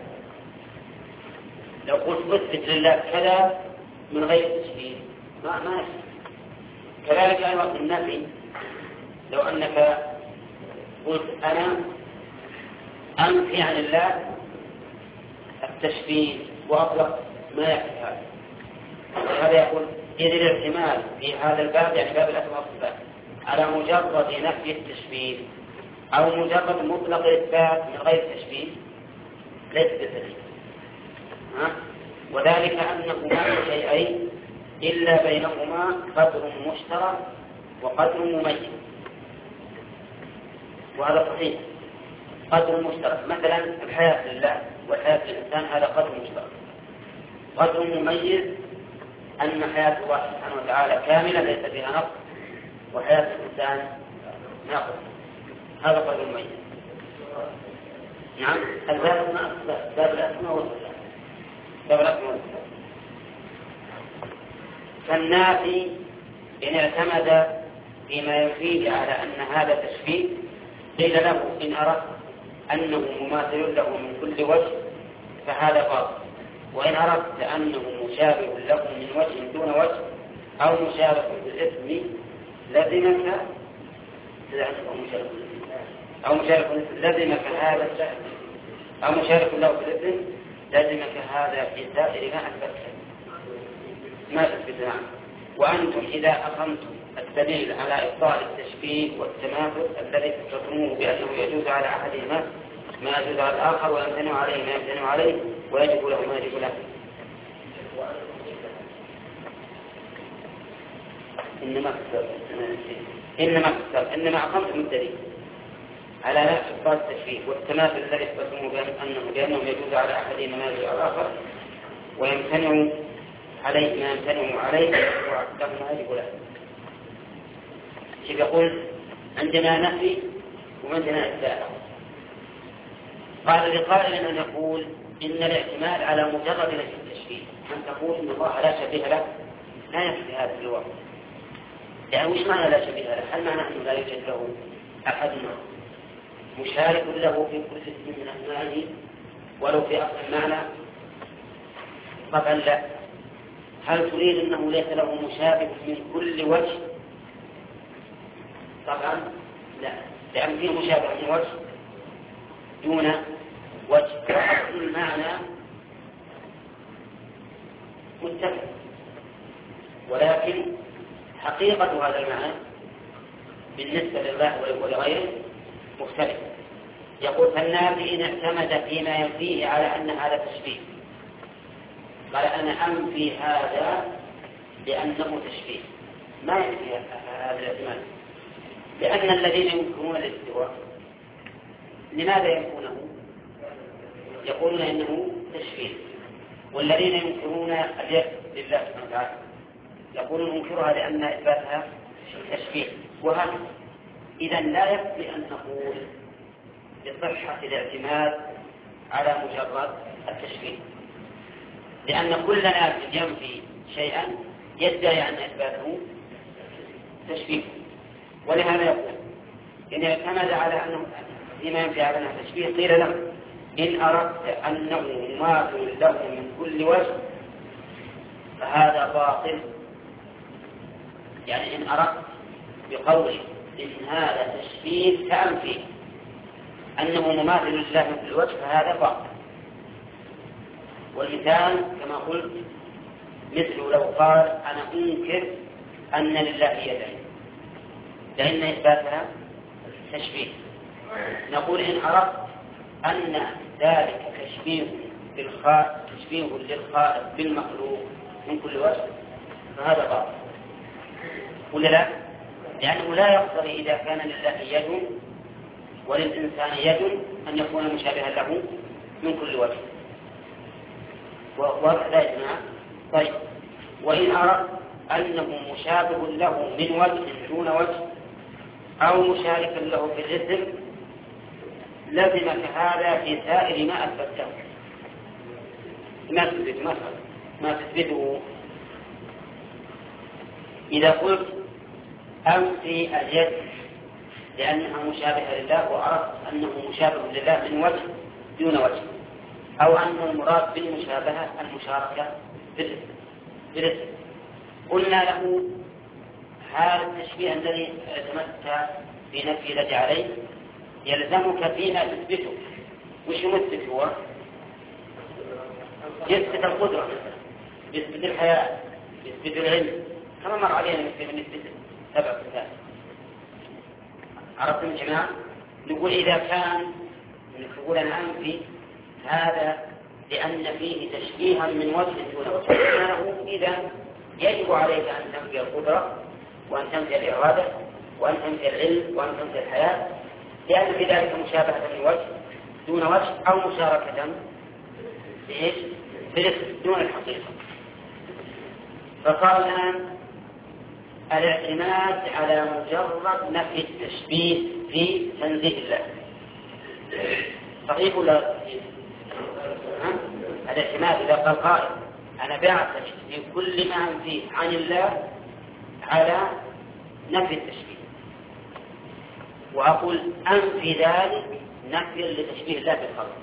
[SPEAKER 1] لو قلت أثبت لله كذا من غير تشبيه ما ما يكفي. كذلك أيضا في النفي لو أنك قلت أنا أنفي عن الله التشبيه وأطلق ما يكفي هذا. هذا يقول إذ الاحتمال في هذا الباب يعني باب الأسماء والصفات على مجرد نفي التشبيه أو مجرد مطلق الإثبات من غير تشبيه ليس بالدليل. وذلك أنه ما من شيئين إلا بينهما قدر مشترك وقدر مميز، وهذا صحيح. قدر مشترك مثلا الحياة لله والحياة للإنسان هذا قدر مشترك. قدر مميز أن حياة الله سبحانه وتعالى كاملة ليس فيها نقص وحياة الإنسان ناقص، هذا قدر مميز. نعم الباب ما باب الأسماء والصفات باب الأسماء والصفات. فالنافي إن اعتمد فيما يفيد على أن هذا تشبيه قيل له إن أردت أنه مماثل له من كل وجه فهذا باطل، وإن أردت أنه مشابه له من وجه دون وجه أو مشابه بالاسم لزمك أو مشارك لزمك هذا أو مشارك له بالاسم لزمك هذا في سائر ما أثبته ما تثبت معه. وأنتم إذا أقمتم الدليل على إبطال التشبيه والتماثل الذي تقرموه بأنه يجوز على أحدهما ما يجوز على الآخر ويمتنع عليه ما يمتنع عليه ويجب له ما يجب له. إنما أكثر إنما أكثر إنما أقمتم الدليل على إبطال التشبيه والتماثل الذي تقرموه بأنه بأنه يجوز على أحدهما ما يجوز على الآخر ويمتنع عليه ما يمتنع عليه وله ما يجب له. كيف يقول عندنا نفي وعندنا إثبات. قال لقائل أن يقول إن الاعتماد على مجرد نفي التشبيه أن تقول إن الله لا شبيه له لا يكفي هذا في الواقع. يعني وش معنى لا شبيه له؟ هل معنى أنه لا يوجد له أحد مشارك له في كل اسم من أسمائه ولو في أصل المعنى؟ طبعا لا. هل تريد أنه ليس له مشابه من كل وجه؟ طبعا لا، لأن فيه مشابه من وجه دون وجه وأصل المعنى متفق، ولكن حقيقة هذا المعنى بالنسبة لله ولغيره مختلف. يقول فالنافي إن اعتمد فيما ينفيه على أن هذا تشبيه قال أنا أنفي هذا لأنه تشبيه ما يكفي هذا الاعتماد، لأن الذين ينكرون الاستواء لماذا ينكرونه؟ يقولون إنه تشبيه، والذين ينكرون اليد لله سبحانه وتعالى يقولون ننكرها لأن إثباتها تشبيه. وهكذا إذا لا يكفي أن نقول بصحة الاعتماد على مجرد التشبيه، لأن كل ناس ينفي شيئا يدعي أن إثباته تشبيه. ولهذا يقول إن اعتمد على أنه فيما ينفي على أنه تشبيه قيل له إن أردت أنه مماثل له من كل وجه فهذا باطل. يعني إن أردت بقوله إن هذا تشبيه كأنفي أنه مماثل لله من كل وجه فهذا باطل. والمثال كما قلت مثل لو قال أنا أنكر أن لله يدين لأن إثباتها تشبيه، نقول إن أردت أن ذلك تشبيه بالخالق تشبيه للخالق بالمخلوق من كل وجه فهذا باطل ولا لا؟ لأنه لا يقتضي إذا كان لله يد وللإنسان يد أن يكون مشابها له من كل وجه وهذا يجمع. طيب وإن أردت أنه مشابه له من وجه دون وجه أو مشاركا له في الاسم لزمك هذا في سائر ما أثبته ما تثبت مثلا ما تثبته. إذا قلت أنفي اليد لأنها مشابهة لله وعرفت أنه مشابه لله من وجه دون وجه، أو أن المراد بالمشابهة المشاركة بالاسم، قلنا له هذا التشبيه الذي اعتمدت في نفي اليد عليه يلزمك فيما تثبته. وش يمثل هو؟ يثبت القدرة، يثبت الحياة، يثبت العلم، كما مر علينا من نثبت سبع صفات. عرفتم يا جماعة؟ نقول إذا كان نقول أنا أنفي هذا لأن فيه تشبيها من وجه دون وجه له إذا يجب عليك أن تنفي القدرة وأن تنفي الإرادة وأن تنفي العلم وأن تنفي الحياة، لأن في ذلك مشابهة من وجه دون وجه أو مشاركة بإيش؟ بالاسم دون الحقيقة. فقال الآن الاعتماد على مجرد نفي التشبيه في تنزيه الله صحيح ولا صحيح؟ الاعتماد إذا قال قائل أنا بعتمد في كل ما أنفيه عن الله على نفي التشبيه، وأقول أنفي ذلك نفي لتشبيه الله بالخلق،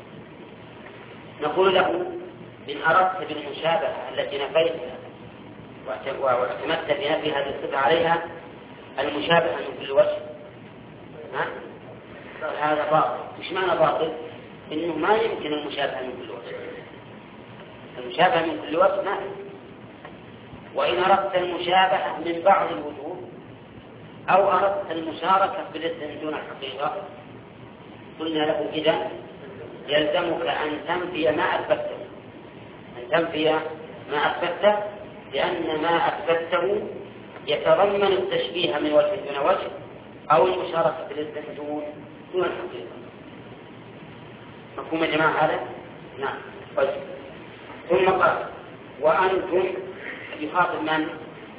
[SPEAKER 1] نقول له إن أردت بالمشابهة التي نفيتها واعتمدت بنفي هذه الصفة عليها المشابهة من كل وجه، ها؟ هذا باطل. مش معنى باطل؟ إنه ما يمكن المشابهة من كل وجه، المشابهة من كل وجه ما يمكن. وإن أردت المشابهة من بعض الوجوه أو أردت المشاركة بالاسم دون الحقيقة قلنا له إذن يلزمك أن تنفي ما أثبته، أن تنفي ما أثبته، لأن ما أثبته يتضمن التشبيه من وجه دون وجه أو المشاركة بالاسم دون دون الحقيقة. مفهوم يا جماعة هذا؟ نعم. طيب. ثم قال وأنتم يخاطب من؟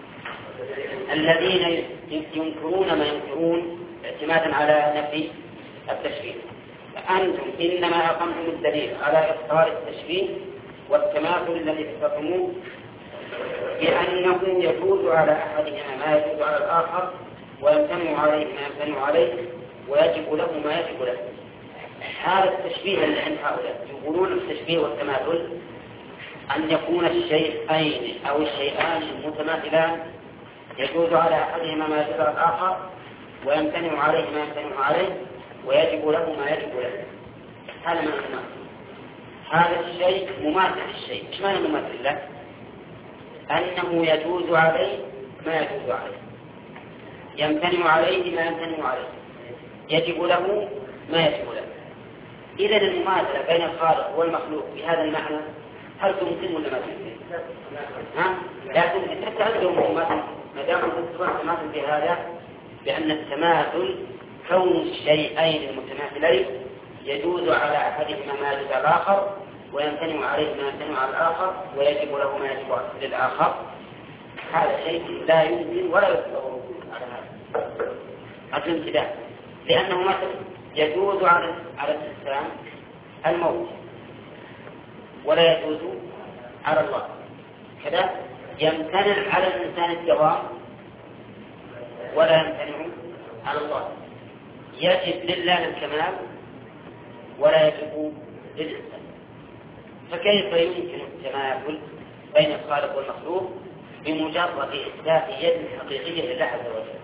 [SPEAKER 1] الذين ينكرون ما ينكرون اعتمادا على نفي التشبيه. فأنتم إنما أقمتم الدليل على إبطال التشبيه والتماثل الذي اثبتموه بأنه يجوز على أحدهما ما يجوز على الآخر ويمتنع عليه ما يمتنع عليه ويجب له ما يجب له. هذا التشبيه اللي عند هؤلاء يقولون التشبيه والتماثل أن يكون الشيئين أو الشيئان المتماثلان يجوز على أحدهما ما يجوز على الآخر ويمتنع عليه ما يمتنع عليه ويجب له ما يجب له. هذا ما نسمع. هذا الشيء مماثل للشيء. إيش معنى مماثل له؟ أنه يجوز عليه ما يجوز عليه، يمتنع عليه ما يمتنع عليه، يجب له ما يجب له. إذن المماثلة بين الخالق والمخلوق بهذا المعنى هل تمكن ولا ما تمكن؟ ها؟ لكن حتى عندهم مثلا ما دام تستطيع التماثل بهذا بأن التماثل كون الشيئين المتماثلين يجوز على أحدهما ما يجوز على الآخر ويمتنع عليه ما يمتنع على الآخر ويجب له ما يجب للآخر. هذا شيء لا يمكن ولا يتصور على هذا الامتداد، لأنه مثلا يجوز على على الإنسان الموت ولا يجوز على الله، كذا يمتنع على الإنسان الدوام ولا يمتنع على الله، يجب لله الكمال ولا يجب للإنسان. فكيف يمكن التماثل بين الخالق والمخلوق بمجرد إثبات يد حقيقية لله عز وجل؟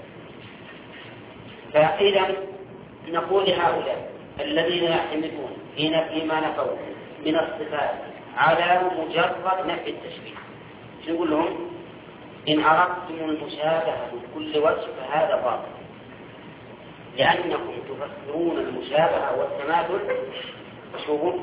[SPEAKER 1] فإذا نقول لهؤلاء الذين يعتمدون في نفي ما نفوا من الصفات على مجرد نفي التشبيه نقول لهم إن أردتم المشابهة من كل وجه فهذا باطل، لأنكم تفسرون المشابهة والتماثل شوفوا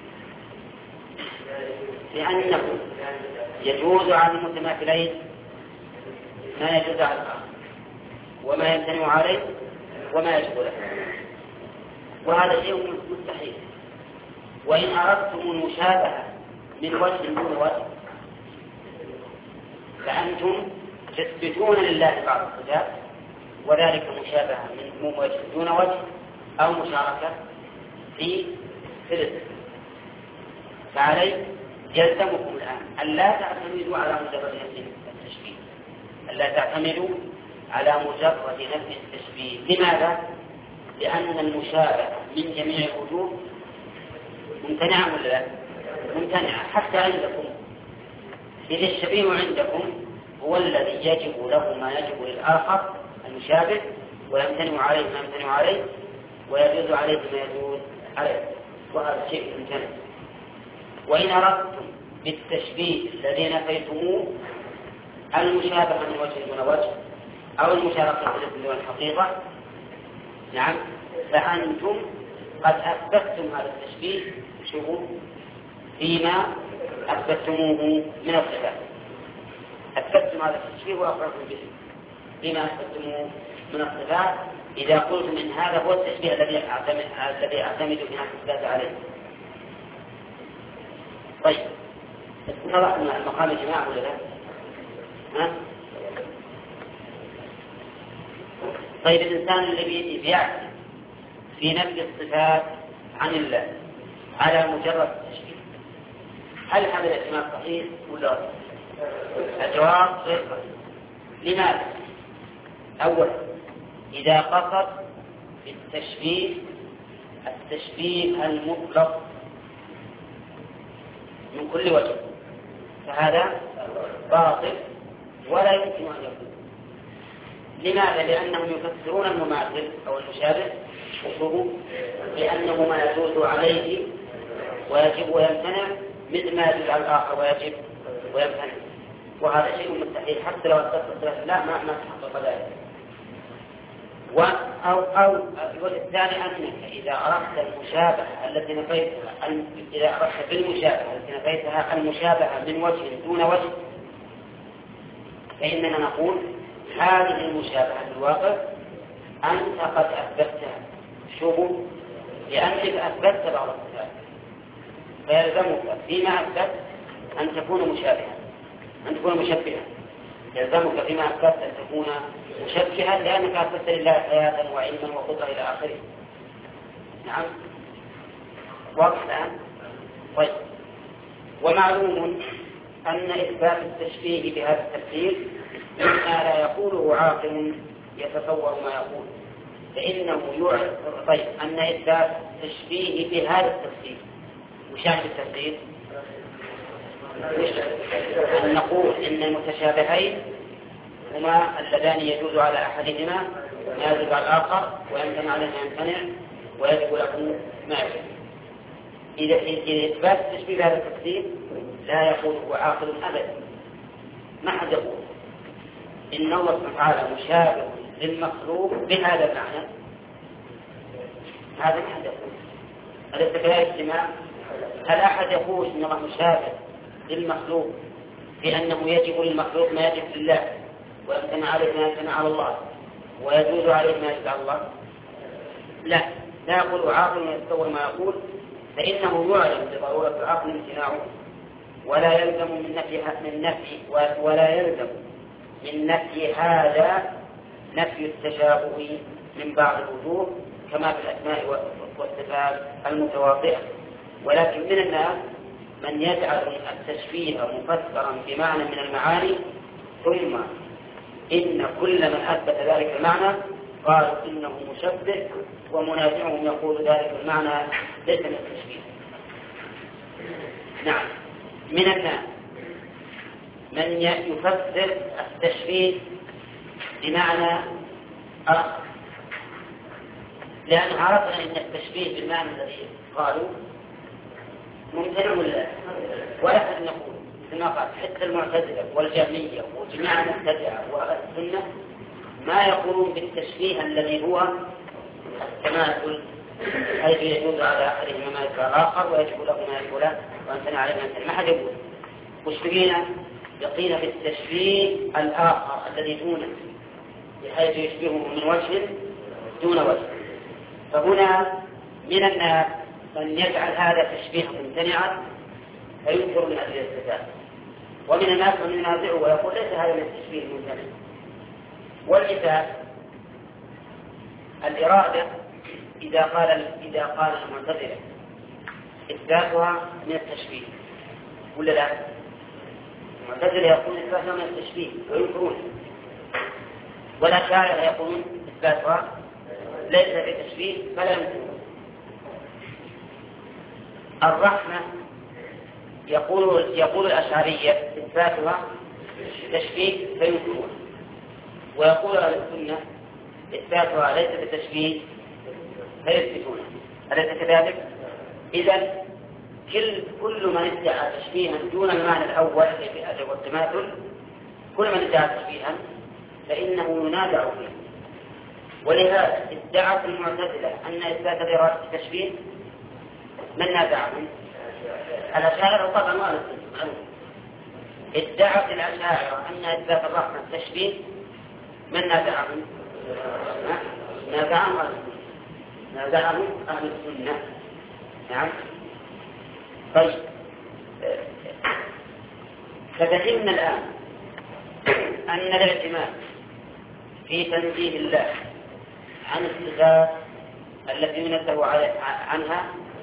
[SPEAKER 1] لأنكم يجوز على المتماثلين ما يجوز على الآخر وما يمتنع عليه وما يجب له، وهذا شيء مستحيل. وإن أردتم المشابهة من وجه دون وجه فأنتم تثبتون لله بعض الصفات وذلك مشابهة من وجه دون وجه أو مشاركة في ثلث. فعليه يلزمكم الآن أن لا تعتمدوا على مجرد نفي التشبيه، أن لا تعتمدوا على مجرد نفي التشبيه. لماذا؟ لأن المشابهة من جميع الوجوه ممتنعة ولا لا؟ ممتنعة حتى عندكم. إذا الشبيه عندكم هو الذي يجب له ما يجب للآخر المشابه ويمتنع عليه ما يمتنع عليه ويجوز عليه ما يجوز عليه، وهذا شيء ممتنع. وإن أردتم بالتشبيه الذي نفيتموه المشابهة من وجه دون وجه أو المشاركة في دون الحقيقة نعم فأنتم قد أثبتتم هذا التشبيه شوفوا فيما أثبتموه من الصفات، أثبتتم هذا التشبيه وأقررتم به فيما أثبتموه من الصفات إذا قلتم إن هذا هو التشبيه الذي أعتمد الذي أعتمد في الصفات عليه. طيب اتضحنا المقام يا جماعة ولا لا؟ ها؟ طيب الإنسان الذي بيعتمد في نفي الصفات عن الله على مجرد التشبيه، هل هذا الاحتمال صحيح ولا لا؟ الجواب غير صحيح. لماذا؟ أولا إذا قصد بالتشبيه التشبيه المطلق من كل وجه فهذا باطل ولا يمكن أن يكون. لماذا؟ لأنهم يفسرون المماثل أو المشابه لأنه ما يجوز عليه ويجب ويمتنع مثل ما يجوز على الآخر ويجب ويمتنع، وهذا شيء مستحيل حتى لو أثبت لا ما ما تحقق ذلك. أو أو الوجه الثاني أنك إذا أردت المشابهة التي نفيتها إذا أردت بالمشابهة التي نفيتها المشابهة من وجه دون وجه فإننا نقول هذه المشابهة في الواقع أنت قد أثبتها شبه لأنك أثبتت بعض الصفات، فيلزمك فيما أثبت أن تكون مشابها أن تكون مشبها يلزمك فيما أثبت أن تكون مشبها لأنك أثبت لله حياة وعلما وقدرة إلى آخره. نعم واضح الآن؟ طيب، ومعلوم أن إثبات التشبيه بهذا التفسير مما لا يقوله عاقل يتصور ما يقول، فإنه يعرف. طيب، أن إثبات التشبيه بهذا التفسير وشان التفسير أن نقول إن المتشابهين هما اللذان يجوز على أحدهما ما يجوز على الآخر ويمتنع عليه ما يمتنع ويجب له ما يجب. إذا إثبات التشبيه بهذا التفسير لا يقوله عاقل أبدا، ما حد يقول إن الله سبحانه وتعالى مشابه للمخلوق بهذا المعنى، هذا ما حد يقول. أليس كذلك اجتماع؟ هل أحد يقول إن الله مشابه للمخلوق بأنه يجب للمخلوق ما يجب لله ويمتنع عليه ما يمتنع على الله ويجوز عليه ما يجوز على الله؟ لا، لا يقول عاقل يتصور ما يقول، فإنه يعلم بضرورة العقل امتناعه ولا يلزم من نفي من نفي ولا يلزم من نفي هذا نفي التشابه من بعض الوجوه كما في الأسماء والصفات المتواضعة. ولكن من الناس من يجعل التشبيه مفسرا بمعنى من المعاني ثم إن كل من أثبت ذلك المعنى قالوا إنه مشبه ومنازعهم يقول ذلك المعنى ليس من التشبيه. نعم، من الناس من يفسر التشبيه بمعنى آخر، لأن عرفنا أن التشبيه بالمعنى الذي قالوا ممتنع ولا ولا نقول مثل ما قال حتى المعتزلة والجهمية وجميع المبتدعة وأهل السنة ما يقولون بالتشبيه الذي هو التماثل حيث يجوز على أحدهما ما يجوز على الآخر ويجب له ما يجب له ويمتنع عليه ما يمتنع. ما حد يقول وش بقينا؟ بقينا بالتشبيه الآخر الذي دونه بحيث يشبهه من وجه دون وجه. فهنا من الناس من يجعل هذا تشبيه ممتنعا فينكر من أجل الصفات، ومن الناس من ينازعه ويقول ليس هذا من التشبيه الممتنع. والمثال الإرادة إذا قال إذا قال المعتزلة إثباتها من التشبيه ولا لا؟ المعتزلة يقول إثباتها من التشبيه وينكرون، والأشاعرة يقولون إثباتها ليس بتشبيه فلا ينكرون. الرحمة يقول يقول الأشعرية إثباتها تشبيه فينكرون، ويقول أهل السنة إثباتها ليس بتشبيه فيثبتون. أليس كذلك؟ إذن كل كل من ادعى تشبيها دون المعنى الأول في والتماثل، كل من ادعى تشبيها فإنه ينازع فيه. ولهذا ادعت المعتزلة أن إثبات الإرادة تشبيه، من نازعهم؟ الأشاعرة طبعا وأهل السنة. ادعت الأشاعرة أن إثبات الرحمة تشبيه، من نازعهم؟ نازعهم أهل السنة. نازعهم أهل السنة. نعم. طيب، ففهمنا الآن أن الاعتماد في تنزيه الله عن الصفات التي ينزه عنها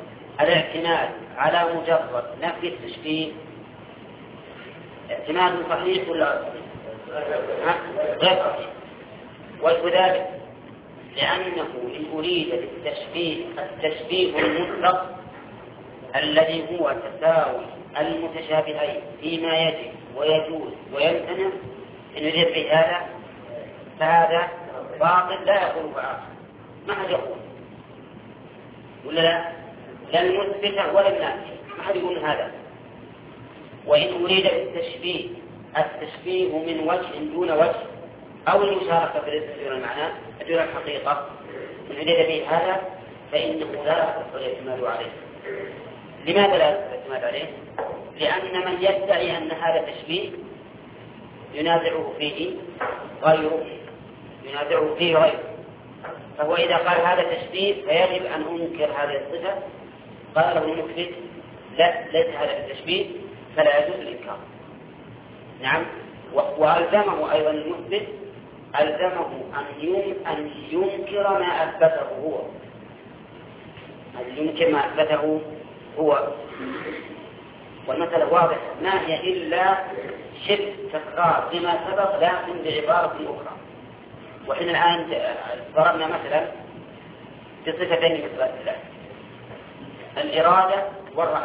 [SPEAKER 1] الاعتماد على مجرد نفي التشبيه اعتماد صحيح ولا غير صحيح؟ وذلك لأنه إن أريد بالتشبيه التشبيه المطلق الذي هو تساوي المتشابهين فيما يجب ويجوز ويمتنع، إن يريد بهذا فهذا باطل لا يقول آخر، ما حد يقول ولا لا؟ لا المثبت ولا النافي، ما حد يقول هذا. وإن أريد بالتشبيه التشبيه من وجه دون وجه أو المشاركة في الاسم دون المعنى دون الحقيقة، إن أريد به هذا فإنه لا يصح الاعتماد عليه. لماذا لا يصح الاعتماد عليه؟ لأن من يدعي أن هذا تشبيه ينازعه فيه غيره، ينازعه فيه غيره. فهو إذا قال هذا تشبيه فيجب أن أنكر هذه الصفة، قال له المثبت لا ليس هذا التشبيه فلا يجوز الإنكار. نعم. وألزمه أيضا المثبت ألزمه أن ينكر ما أثبته هو، أن ينكر ما أثبته هو. والمثل واضح، ما هي إلا شبه تكرار لما سبق لكن بعبارة أخرى. وحين الآن ضربنا مثلا بصفتين مثل الله، الإرادة والرحمة.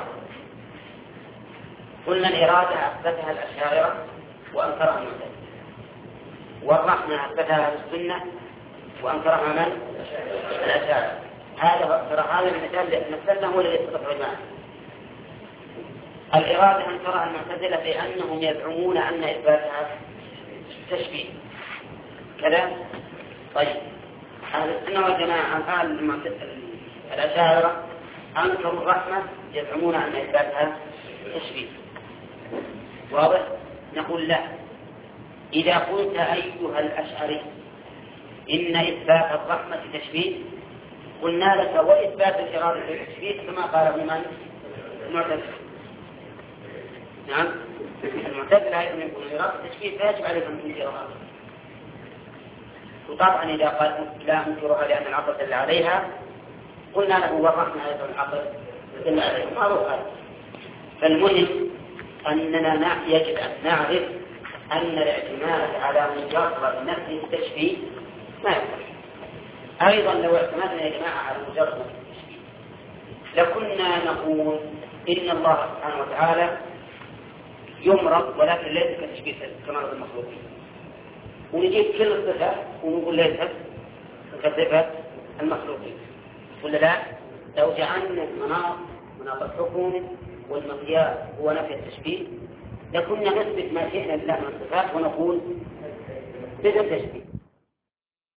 [SPEAKER 1] قلنا الإرادة أثبتها الأشاعرة وأنكرها المعتزلة، والرحمة أثبتها السنة وأنكرها من؟ الأشاعرة. هذا ترى هذا المثال مثلنا هو الذي يتفق معه. الإرادة أنكرها المعتزلة لأنهم يزعمون أن إثباتها تشبيه كذا. طيب أهل السنة والجماعة قال الأشاعرة أنكروا الرحمة يزعمون أن إثباتها تشبيه. واضح؟ نقول لا، إذا قلت أيها الأشعري إن إثبات الرحمة تشبيه قلنا لك وإثبات الإرادة تشبيه كما قاله من؟ المعتزلة. نعم، المعتزلة أيضا يقول الإرادة تشبيه فيجب عليكم أن تنكرها. وطبعا إذا قال لا أنكرها لأن العقل دل عليها قلنا له والرحمة أيضا العقل دل عليها، معروف هذا. فالمهم أننا يجب أن نعرف أن الاعتماد على مجرد نفي التشبيه ما يصح. أيضا لو اعتمدنا يا جماعة على مجرد نفي التشبيه لكنا نقول إن الله سبحانه وتعالى يمرض ولكن ليس كتشبيه كمرض المخلوقين، ونجيب كل صفة ونقول ليست كصفة المخلوقين ولا لا؟ لو جعلنا مناط مناط الحكم والمقياس هو نفي التشبيه لكنا نثبت ما شئنا لله من الصفات ونقول بدون تشبيه.